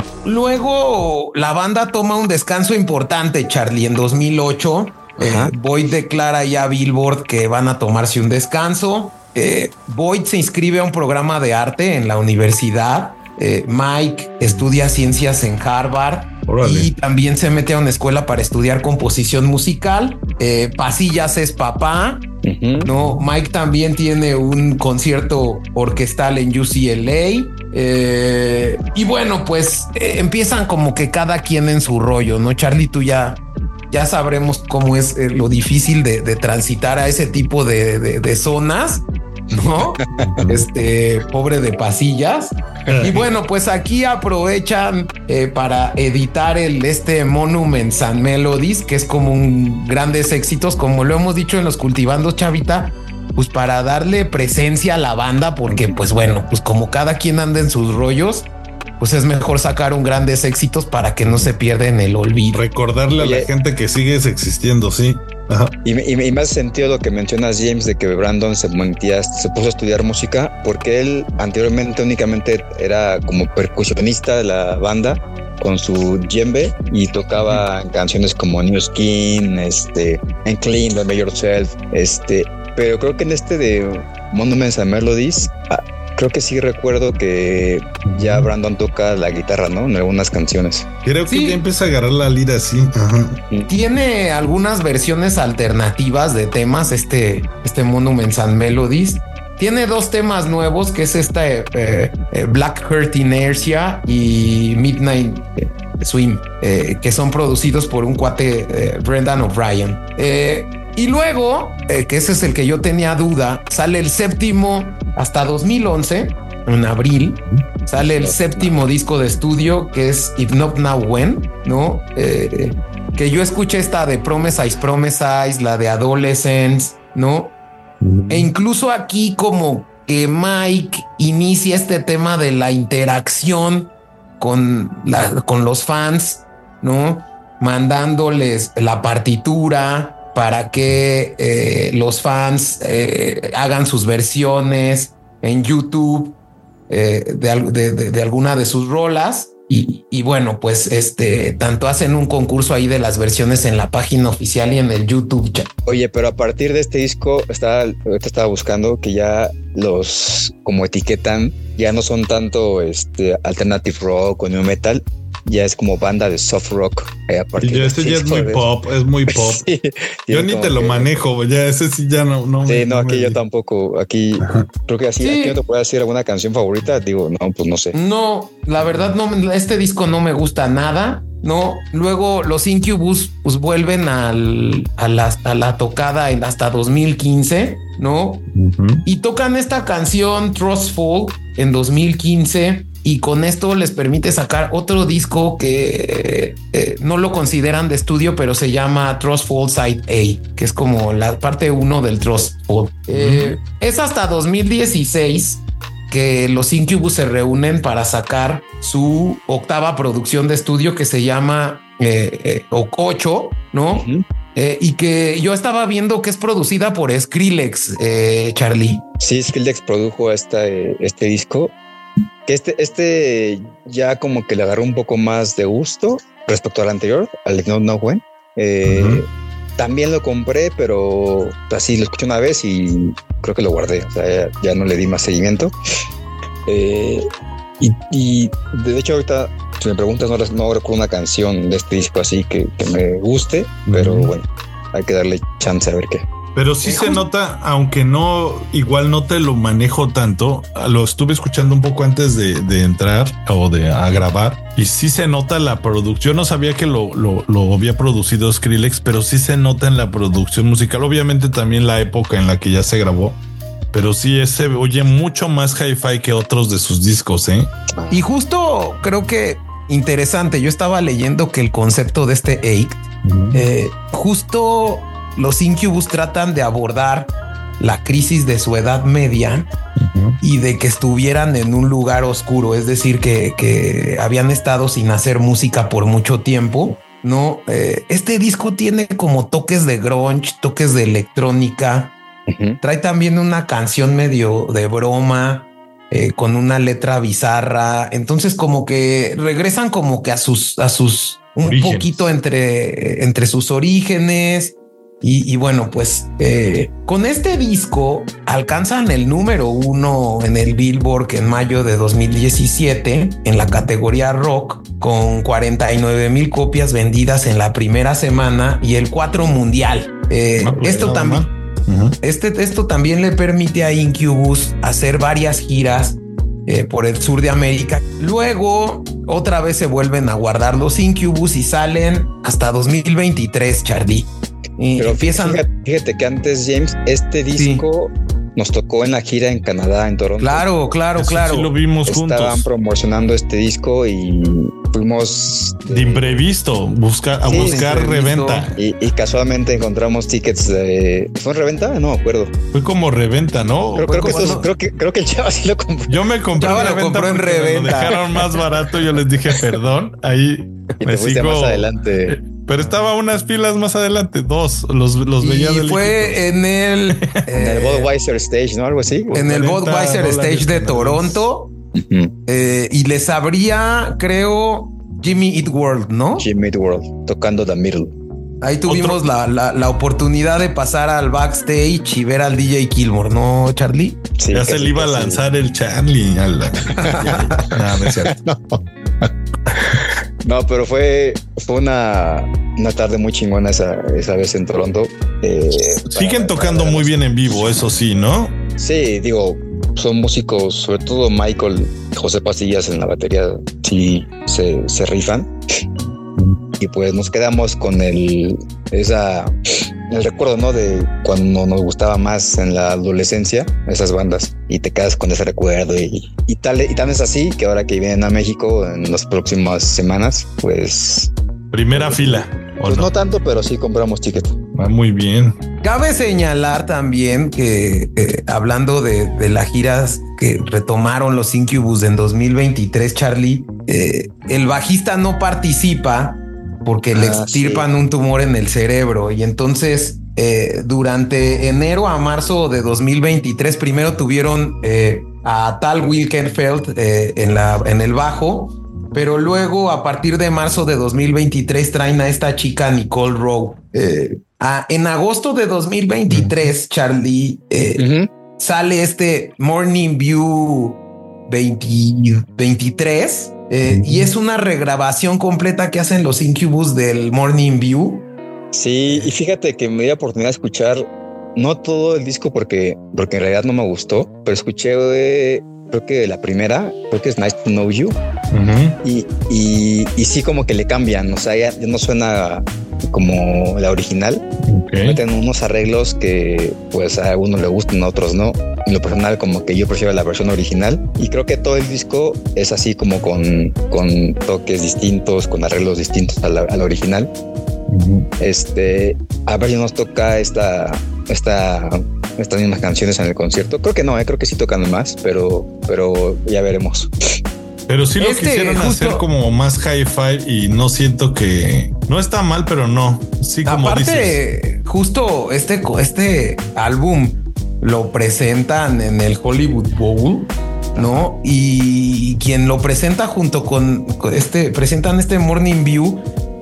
[SPEAKER 1] Luego la banda toma un descanso importante, Charlie, en dos mil ocho. eh, Boyd declara ya a Billboard que van a tomarse un descanso. eh, Boyd se inscribe a un programa de arte en la universidad. Eh, Mike estudia ciencias en Harvard. Órale. Y también se mete a una escuela para estudiar composición musical. Eh, Pasillas es papá. Uh-huh. No, Mike también tiene un concierto orquestal en U C L A. Eh, y bueno, pues eh, empiezan como que cada quien en su rollo, ¿no? Charlie, tú ya, ya sabremos cómo es eh, lo difícil de, de transitar a ese tipo de, de, de zonas, ¿no? Este pobre de Pasillas. Y bueno, pues aquí aprovechan eh, para editar el este Monuments and Melodies, que es como un grandes éxitos, como lo hemos dicho en los cultivandos, Chavita, pues para darle presencia a la banda, porque pues bueno, pues como cada quien anda en sus rollos, pues es mejor sacar un grandes éxitos para que no se pierda en el olvido.
[SPEAKER 2] Recordarle Oye, a la gente que sigues existiendo, sí. Ajá.
[SPEAKER 3] Y, y, y me hace sentido lo que mencionas, James, de que Brandon se, metía, se puso a estudiar música, porque él anteriormente únicamente era como percusionista de la banda con su djembe y tocaba uh-huh. canciones como New Skin, este, and Clean, By Yourself, este, pero creo que en este de Monuments and Melodies, ah, creo que sí recuerdo que ya Brandon toca la guitarra, ¿no? En algunas canciones.
[SPEAKER 2] Creo que sí. Ya empieza a agarrar la lira así. Ajá.
[SPEAKER 1] Tiene algunas versiones alternativas de temas, este, este Monuments and Melodies. Tiene dos temas nuevos, que es esta eh, eh, Black Heart Inertia y Midnight Swim, eh, que son producidos por un cuate, eh, Brendan O'Brien. Eh, y luego, eh, que ese es el que yo tenía duda, sale el séptimo, hasta dos mil once, en abril, sale el séptimo disco de estudio, que es If Not Now When, ¿no? Eh, que yo escuché esta de Promise Eyes, Promise Eyes, la de Adolescence, ¿no? E incluso aquí como que Mike inicia este tema de la interacción con, la, con los fans, ¿no? Mandándoles la partitura para que eh, los fans eh, hagan sus versiones en YouTube eh, de, de, de, de alguna de sus rolas. Y, y bueno, pues este tanto hacen un concurso ahí de las versiones en la página oficial y en el YouTube.
[SPEAKER 3] Oye, pero a partir de este disco estaba, te estaba buscando que ya los como etiquetan ya no son tanto este alternative rock o new metal, ya es como banda de soft rock. Eh, a partir
[SPEAKER 2] y ya este ya es muy de... pop, es muy pop. Sí, yo ni te lo que... manejo, ya ese sí ya no. no
[SPEAKER 3] sí,
[SPEAKER 2] me,
[SPEAKER 3] no,
[SPEAKER 2] no
[SPEAKER 3] aquí
[SPEAKER 2] me...
[SPEAKER 3] yo tampoco. Aquí Ajá. creo que así, sí. Aquí no te puedo decir alguna canción favorita. Digo, no, pues no sé.
[SPEAKER 1] No, la verdad no, este disco no me gusta nada. No, luego los Incubus pues vuelven al, a, la, a la tocada en hasta dos mil quince, ¿no? Uh-huh. Y tocan esta canción Trustful en dos mil quince. Y con esto les permite sacar otro disco que eh, no lo consideran de estudio, pero se llama Trustful Side A, que es como la parte uno del Trustful. Eh, uh-huh. Es hasta dos mil dieciséis que los Incubus se reúnen para sacar su octava producción de estudio, que se llama eh, eh, ocho, ¿no? Uh-huh. Eh, y que yo estaba viendo que es producida por Skrillex, eh, Charlie.
[SPEAKER 3] Sí, Skrillex produjo esta, este disco. Que este, este ya como que le agarró un poco más de gusto respecto al anterior, al If Not Now When. Eh,
[SPEAKER 2] uh-huh.
[SPEAKER 3] También lo compré, pero así lo escuché una vez y creo que lo guardé. O sea, ya, ya no le di más seguimiento. Eh, y, y de hecho ahorita, si me preguntas, no, no recuerdo una canción de este disco así que, que me guste, uh-huh. pero bueno, hay que darle chance a ver qué.
[SPEAKER 2] Pero sí se nota, aunque no, igual no te lo manejo tanto, lo estuve escuchando un poco antes de, de entrar o de a grabar y sí se nota la producción. Yo no sabía que lo, lo, lo había producido Skrillex, pero sí se nota en la producción musical, obviamente también la época en la que ya se grabó, pero sí se oye mucho más hi-fi que otros de sus discos, ¿eh?
[SPEAKER 1] Y justo creo que interesante, yo estaba leyendo que el concepto de este Eight, uh-huh. eh, justo... los Incubus tratan de abordar la crisis de su edad media uh-huh. y de que estuvieran en un lugar oscuro, es decir, que, que habían estado sin hacer música por mucho tiempo. No, eh, este disco tiene como toques de grunge, toques de electrónica. Uh-huh. Trae también una canción medio de broma eh, con una letra bizarra. Entonces, como que regresan como que a sus, a sus un orígenes. Poquito entre, entre sus orígenes. Y, y bueno, pues eh, con este disco alcanzan el número uno en el Billboard en mayo de dos mil diecisiete en la categoría rock con cuarenta y nueve mil copias vendidas en la primera semana y el cuatro mundial. Eh, ah, pues esto también, uh-huh. este, esto también le permite a Incubus hacer varias giras eh, por el sur de América. Luego otra vez se vuelven a guardar los Incubus y salen hasta dos mil veintitrés, Charlie. Y
[SPEAKER 3] pero empiezan. Fíjate, fíjate que antes, James, este disco sí. nos tocó en la gira en Canadá, en Toronto.
[SPEAKER 1] Claro, claro,
[SPEAKER 2] Eso
[SPEAKER 1] claro.
[SPEAKER 2] Sí lo vimos
[SPEAKER 3] Estaban
[SPEAKER 2] juntos.
[SPEAKER 3] Estaban promocionando este disco y fuimos
[SPEAKER 2] de, de imprevisto buscar, a sí, buscar reventa.
[SPEAKER 3] Y, y casualmente encontramos tickets de. ¿Fue reventa? No me acuerdo.
[SPEAKER 2] Fue como reventa, ¿no?
[SPEAKER 3] Pero creo, que estos,
[SPEAKER 1] no?
[SPEAKER 3] creo que creo que el Chava sí lo compró.
[SPEAKER 2] Yo me compré
[SPEAKER 1] Chava lo compró en reventa.
[SPEAKER 2] Me lo dejaron más barato. Yo les dije perdón. Ahí
[SPEAKER 3] y
[SPEAKER 2] me
[SPEAKER 3] te fuiste
[SPEAKER 2] sigo,
[SPEAKER 3] más adelante.
[SPEAKER 2] Pero estaba unas filas más adelante, dos, los, los veía
[SPEAKER 1] y
[SPEAKER 2] de
[SPEAKER 1] fue en el
[SPEAKER 3] eh, en el Budweiser Stage, ¿no? Algo así.
[SPEAKER 1] En el Budweiser Stage de Toronto. Uh-huh. eh, y les abría, creo, Jimmy Eat World, ¿no?
[SPEAKER 3] Jimmy Eat World, tocando The Middle.
[SPEAKER 1] Ahí tuvimos la, la, la oportunidad de pasar al backstage y ver al D J Kilmore, ¿no, Charlie?
[SPEAKER 2] Sí, ya se le iba a lanzar sí. el Charlie. Al... no, no es cierto.
[SPEAKER 3] No. No, pero fue, fue una, una tarde muy chingona esa, esa vez en Toronto. Eh,
[SPEAKER 2] Siguen para, tocando para muy bien en vivo, eso sí, ¿no?
[SPEAKER 3] Sí, digo, son músicos, sobre todo Michael y José Pasillas en la batería, sí se, se rifan. Y pues nos quedamos con el, esa, el recuerdo, ¿no? De cuando nos gustaba más en la adolescencia esas bandas y te quedas con ese recuerdo y, y tal y tan es así que ahora que vienen a México en las próximas semanas, pues
[SPEAKER 2] primera pues, fila.
[SPEAKER 3] Pues no? no tanto, pero sí compramos ticket.
[SPEAKER 2] Ah, muy bien.
[SPEAKER 1] Cabe señalar también que eh, hablando de, de las giras que retomaron los Incubus en dos mil veintitrés, Charlie, eh, el bajista no participa porque ah, le extirpan sí. un tumor en el cerebro y entonces eh, durante enero a marzo de dos mil veintitrés primero tuvieron eh, a Tal Wilkenfeld eh, en, la, en el bajo, pero luego a partir de marzo de dos mil veintitrés traen a esta chica Nicole Rowe. Eh, a, en agosto de dos mil veintitrés, Charlie, eh, uh-huh. sale este Morning View veinte, veintitrés eh, uh-huh. y es una regrabación completa que hacen los Incubus del Morning View.
[SPEAKER 3] Sí, y fíjate que me di la oportunidad de escuchar no todo el disco porque, porque en realidad no me gustó, pero escuché de, creo que de la primera, creo que es Nice to Know You. Uh-huh. y, y, y sí como que le cambian, o sea, ya, ya no suena como la original. Okay. Meten unos arreglos que pues a algunos le gustan, a otros no. En lo personal como que yo prefiero la versión original y creo que todo el disco es así como con, con toques distintos, con arreglos distintos a la, a la original. Uh-huh. Este, a ver si nos toca esta, esta, estas mismas canciones en el concierto. Creo que no, eh, creo que sí tocan más, pero, pero ya veremos.
[SPEAKER 2] Pero sí lo este, quisieron justo... hacer como más hi-fi y no siento que no está mal, pero no. Sí, como
[SPEAKER 1] aparte,
[SPEAKER 2] dices.
[SPEAKER 1] Justo este, este álbum lo presentan en el Hollywood Bowl, ¿no? Y quien lo presenta junto con este, presentan este Morning View,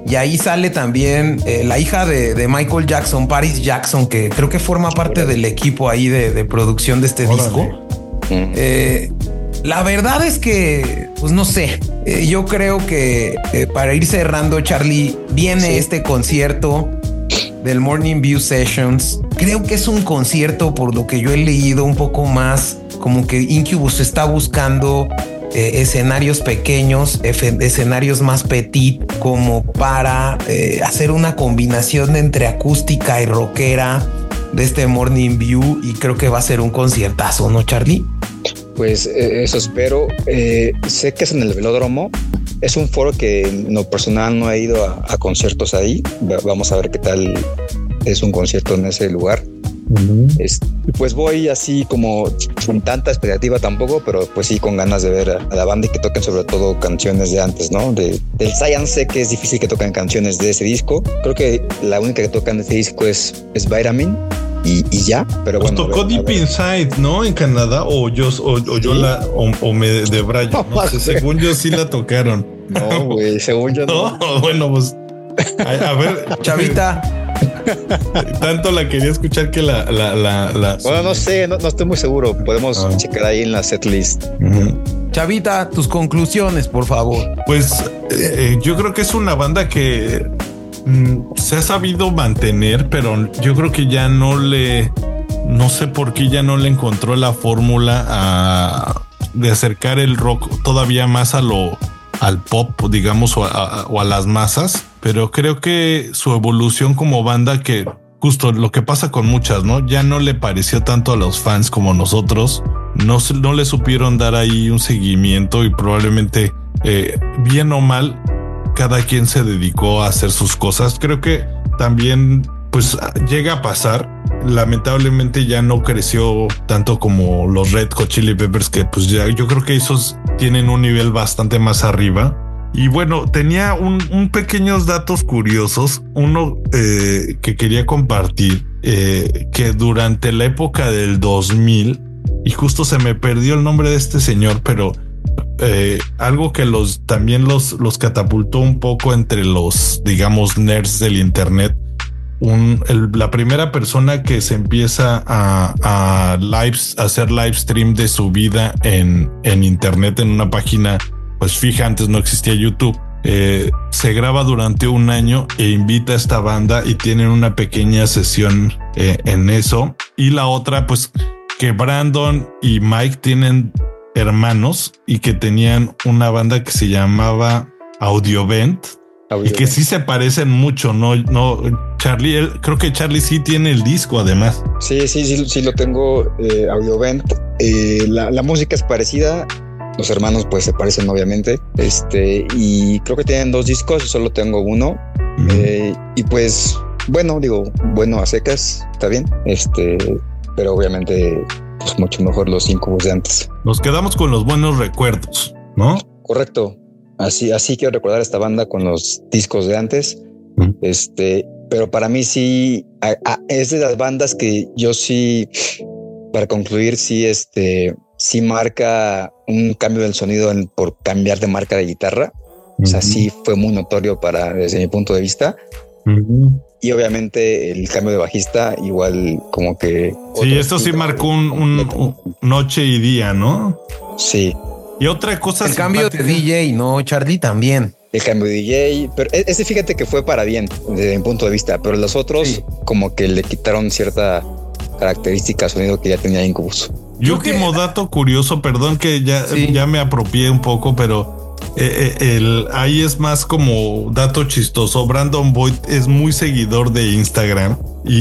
[SPEAKER 1] Y ahí sale también eh, la hija de, de Michael Jackson, Paris Jackson, que creo que forma parte del equipo ahí de, de producción de este Órale. disco. Eh, la verdad es que, pues no sé, eh, yo creo que eh, para ir cerrando, Charlie, viene sí. este concierto del Morning View Sessions. Creo que es un concierto, por lo que yo he leído, un poco más como que Incubus está buscando eh, escenarios pequeños, escenarios más petit, como para eh, hacer una combinación entre acústica y rockera de este Morning View, y creo que va a ser un conciertazo, ¿no, Charlie?
[SPEAKER 3] Pues eh, eso espero. Eh, sé que es en el Velódromo. Es un foro que en lo personal no he ido a, a conciertos ahí. Vamos a ver qué tal es un concierto en ese lugar. Uh-huh. Es, pues voy así como sin tanta expectativa tampoco, pero pues sí con ganas de ver a, a la banda y que toquen sobre todo canciones de antes, ¿no? De, del Science sé que es difícil que toquen canciones de ese disco. Creo que la única que tocan de ese disco es, es Vitamin. Y, y ya, pero
[SPEAKER 2] pues
[SPEAKER 3] bueno.
[SPEAKER 2] Tocó Deep Inside, ¿no? En Canadá, o yo, o, o yo ¿Sí? la, o, o me de Braille. No sé, según yo sí la tocaron.
[SPEAKER 3] No, güey, según yo no.
[SPEAKER 2] No, bueno, pues a, a ver,
[SPEAKER 1] Chavita.
[SPEAKER 2] Tanto la quería escuchar que la, la, la, la
[SPEAKER 3] bueno, no sé, no, no estoy muy seguro. Podemos ah. checar ahí en la setlist.
[SPEAKER 2] Uh-huh.
[SPEAKER 1] Chavita, tus conclusiones, por favor.
[SPEAKER 2] Pues eh, yo creo que es una banda que se ha sabido mantener, pero yo creo que ya no le, no sé por qué ya no le encontró la fórmula a, de acercar el rock todavía más a lo, al pop, digamos, o a, o a las masas. Pero creo que su evolución como banda, que justo lo que pasa con muchas, ¿no? Ya no le pareció tanto a los fans como nosotros. No, no le supieron dar ahí un seguimiento y probablemente eh, bien o mal cada quien se dedicó a hacer sus cosas. Creo que también pues llega a pasar. Lamentablemente ya no creció tanto como los Red Hot Chili Peppers, que pues ya yo creo que esos tienen un nivel bastante más arriba. Y bueno, tenía un, un pequeños datos curiosos. Uno eh, que quería compartir, eh, que durante la época del dos mil, y justo se me perdió el nombre de este señor, pero Eh, algo que los también los, los catapultó un poco entre los, digamos, nerds del internet. Un, el, la primera persona que se empieza a, a, lives, a hacer live stream de su vida en, en internet, en una página pues fija, antes no existía YouTube. Eh, se graba durante un año e invita a esta banda y tienen una pequeña sesión eh, en eso. Y la otra, pues que Brandon y Mike tienen hermanos y que tenían una banda que se llamaba Audiovent Audio y que Vent. Sí se parecen mucho, no, no, Charlie, él, creo que Charlie sí tiene el disco además.
[SPEAKER 3] Sí, sí, sí, sí lo tengo, eh, Audiovent. Eh, la, la música es parecida, los hermanos pues se parecen obviamente, este, y creo que tienen dos discos, solo tengo uno. Uh-huh. eh, y pues, bueno, digo, bueno, a secas, está bien, este, pero obviamente pues mucho mejor los Incubus de antes.
[SPEAKER 2] Nos quedamos con los buenos recuerdos, ¿no?
[SPEAKER 3] Correcto. Así, así quiero recordar esta banda con los discos de antes. Mm. Este, pero para mí sí a, a, es de las bandas que yo sí, para concluir, sí, este, sí marca un cambio del sonido en, por cambiar de marca de guitarra. Mm-hmm. O sea, sí fue muy notorio para, desde mi punto de vista. Mm-hmm. Y obviamente el cambio de bajista igual como que...
[SPEAKER 2] Sí, esto sí marcó un, un, un noche y día, ¿no?
[SPEAKER 3] Sí.
[SPEAKER 2] Y otra cosa...
[SPEAKER 1] El cambio de D J, ¿no, Charlie? También.
[SPEAKER 3] El cambio de D J, pero ese fíjate que fue para bien desde mi punto de vista, pero los otros sí. como que le quitaron cierta característica sonido que ya tenía Incubus.
[SPEAKER 2] Y último que... dato curioso, perdón que ya, sí. ya me apropié un poco, pero... Eh, eh, el, ahí es más como dato chistoso. Brandon Boyd es muy seguidor de Instagram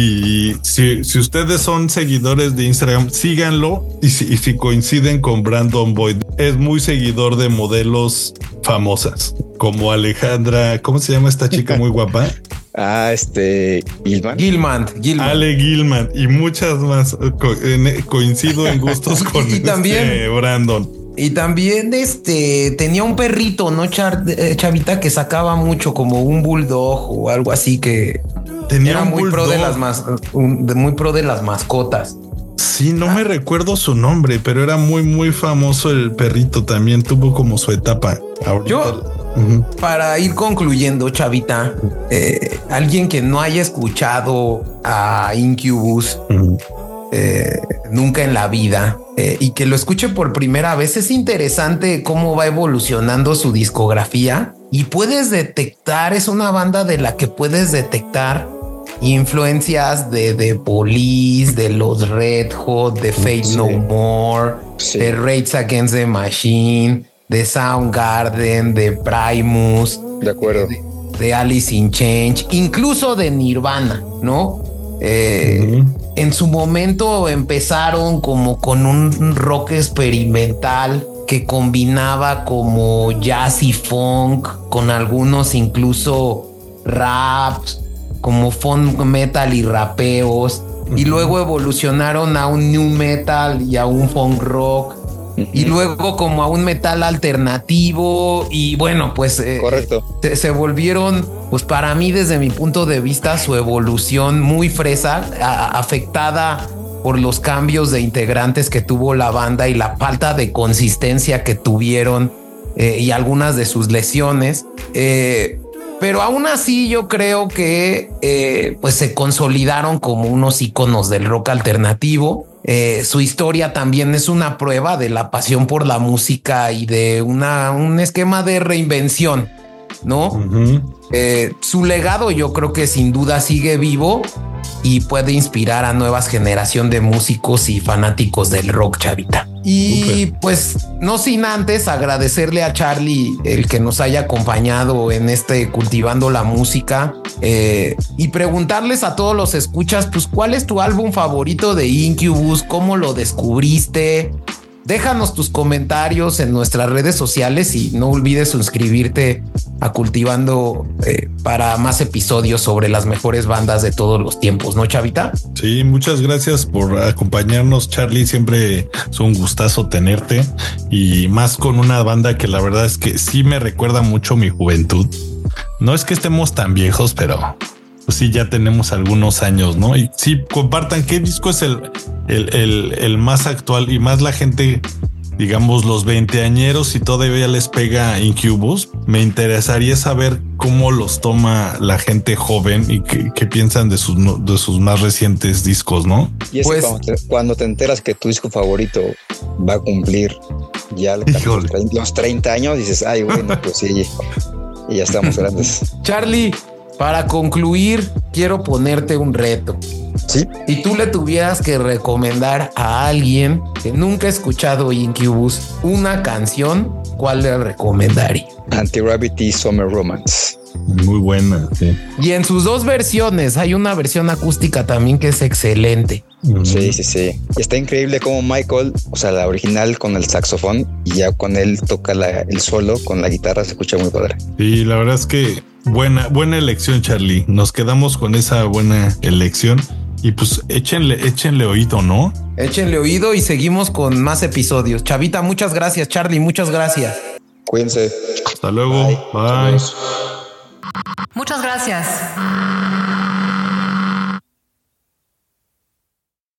[SPEAKER 2] y si, si ustedes son seguidores de Instagram, síganlo y si, y si coinciden con Brandon Boyd, es muy seguidor de modelos famosas como Alejandra, ¿cómo se llama esta chica muy guapa?
[SPEAKER 3] Ah, este Gilman.
[SPEAKER 1] Gilman, Gilman.
[SPEAKER 2] Ale Gilman y muchas más. Co- en, coincido en gustos con
[SPEAKER 1] y también,
[SPEAKER 2] este Brandon.
[SPEAKER 1] Y también este tenía un perrito, ¿no, Char, eh, Chavita? Que sacaba mucho como un bulldog o algo así, que
[SPEAKER 2] tenía
[SPEAKER 1] era
[SPEAKER 2] un
[SPEAKER 1] muy
[SPEAKER 2] bulldog.
[SPEAKER 1] pro de las mas, un, de, muy pro de las mascotas.
[SPEAKER 2] Sí, no ah. me recuerdo su nombre, pero era muy, muy famoso el perrito. También tuvo como su etapa. Ahorita.
[SPEAKER 1] Yo Uh-huh. Para ir concluyendo, Chavita, eh, alguien que no haya escuchado a Incubus uh-huh. eh, nunca en la vida eh, y que lo escuche por primera vez, es interesante cómo va evolucionando su discografía y puedes detectar, es una banda de la que puedes detectar influencias de The Police, de los Red Hot, de Faith sí. No More, sí. de Rage Against the Machine, de Soundgarden, de Primus,
[SPEAKER 3] de acuerdo,
[SPEAKER 1] de, de Alice in Chains, incluso de Nirvana, ¿no? Eh, uh-huh. En su momento empezaron como con un rock experimental que combinaba como jazz y funk, con algunos incluso raps, como funk metal y rapeos, uh-huh. y luego evolucionaron a un new metal y a un funk rock, uh-huh. y luego como a un metal alternativo, y bueno, pues eh,
[SPEAKER 3] correcto.
[SPEAKER 1] Se, se volvieron, pues para mí desde mi punto de vista, su evolución muy fresa, a, afectada por los cambios de integrantes que tuvo la banda y la falta de consistencia que tuvieron eh, y algunas de sus lesiones. Eh, Pero aún así yo creo que eh, pues se consolidaron como unos íconos del rock alternativo. Eh, su historia también es una prueba de la pasión por la música y de una, un esquema de reinvención, ¿no? Uh-huh. Eh, su legado yo creo que sin duda sigue vivo y puede inspirar a nuevas generaciones de músicos y fanáticos del rock, Chavita. Y Super. Pues no sin antes agradecerle a Charlie el que nos haya acompañado en este Cultivando la Música eh, y preguntarles a todos los escuchas, pues ¿cuál es tu álbum favorito de Incubus? ¿Cómo lo descubriste? Déjanos tus comentarios en nuestras redes sociales y no olvides suscribirte a Cultivando eh, para más episodios sobre las mejores bandas de todos los tiempos, ¿no, Chavita?
[SPEAKER 2] Sí, muchas gracias por acompañarnos, Charlie. Siempre es un gustazo tenerte y más con una banda que la verdad es que sí me recuerda mucho mi juventud. No es que estemos tan viejos, pero pues sí, ya tenemos algunos años, ¿no? Y sí, compartan qué disco es el, el, el, el más actual y más la gente, digamos, los veinteañeros y todavía les pega Incubus. Me interesaría saber cómo los toma la gente joven y qué, qué piensan de sus, de sus más recientes discos, ¿no?
[SPEAKER 3] Y es pues, cuando, te, cuando te enteras que tu disco favorito va a cumplir ya los treinta, los treinta años, dices, ay, bueno, pues sí, y ya estamos grandes.
[SPEAKER 1] Charlie, para concluir, quiero ponerte un reto.
[SPEAKER 3] Sí.
[SPEAKER 1] Si tú le tuvieras que recomendar a alguien que nunca ha escuchado Incubus una canción, ¿cuál le recomendaría?
[SPEAKER 3] Anti-Gravity Summer Romance.
[SPEAKER 2] Muy buena, sí.
[SPEAKER 1] Y en sus dos versiones, hay una versión acústica también que es excelente.
[SPEAKER 3] Sí, sí, sí. Está increíble como Michael, o sea, la original con el saxofón y ya cuando él toca la, el solo con la guitarra se escucha muy padre.
[SPEAKER 2] Sí, la verdad es que buena, buena elección, Charlie. Nos quedamos con esa buena elección. Y pues échenle, échenle oído, ¿no?
[SPEAKER 1] Échenle oído y seguimos con más episodios. Chavita, muchas gracias. Charlie, muchas gracias.
[SPEAKER 3] Cuídense.
[SPEAKER 2] Hasta luego. Bye. Bye.
[SPEAKER 4] Muchas gracias.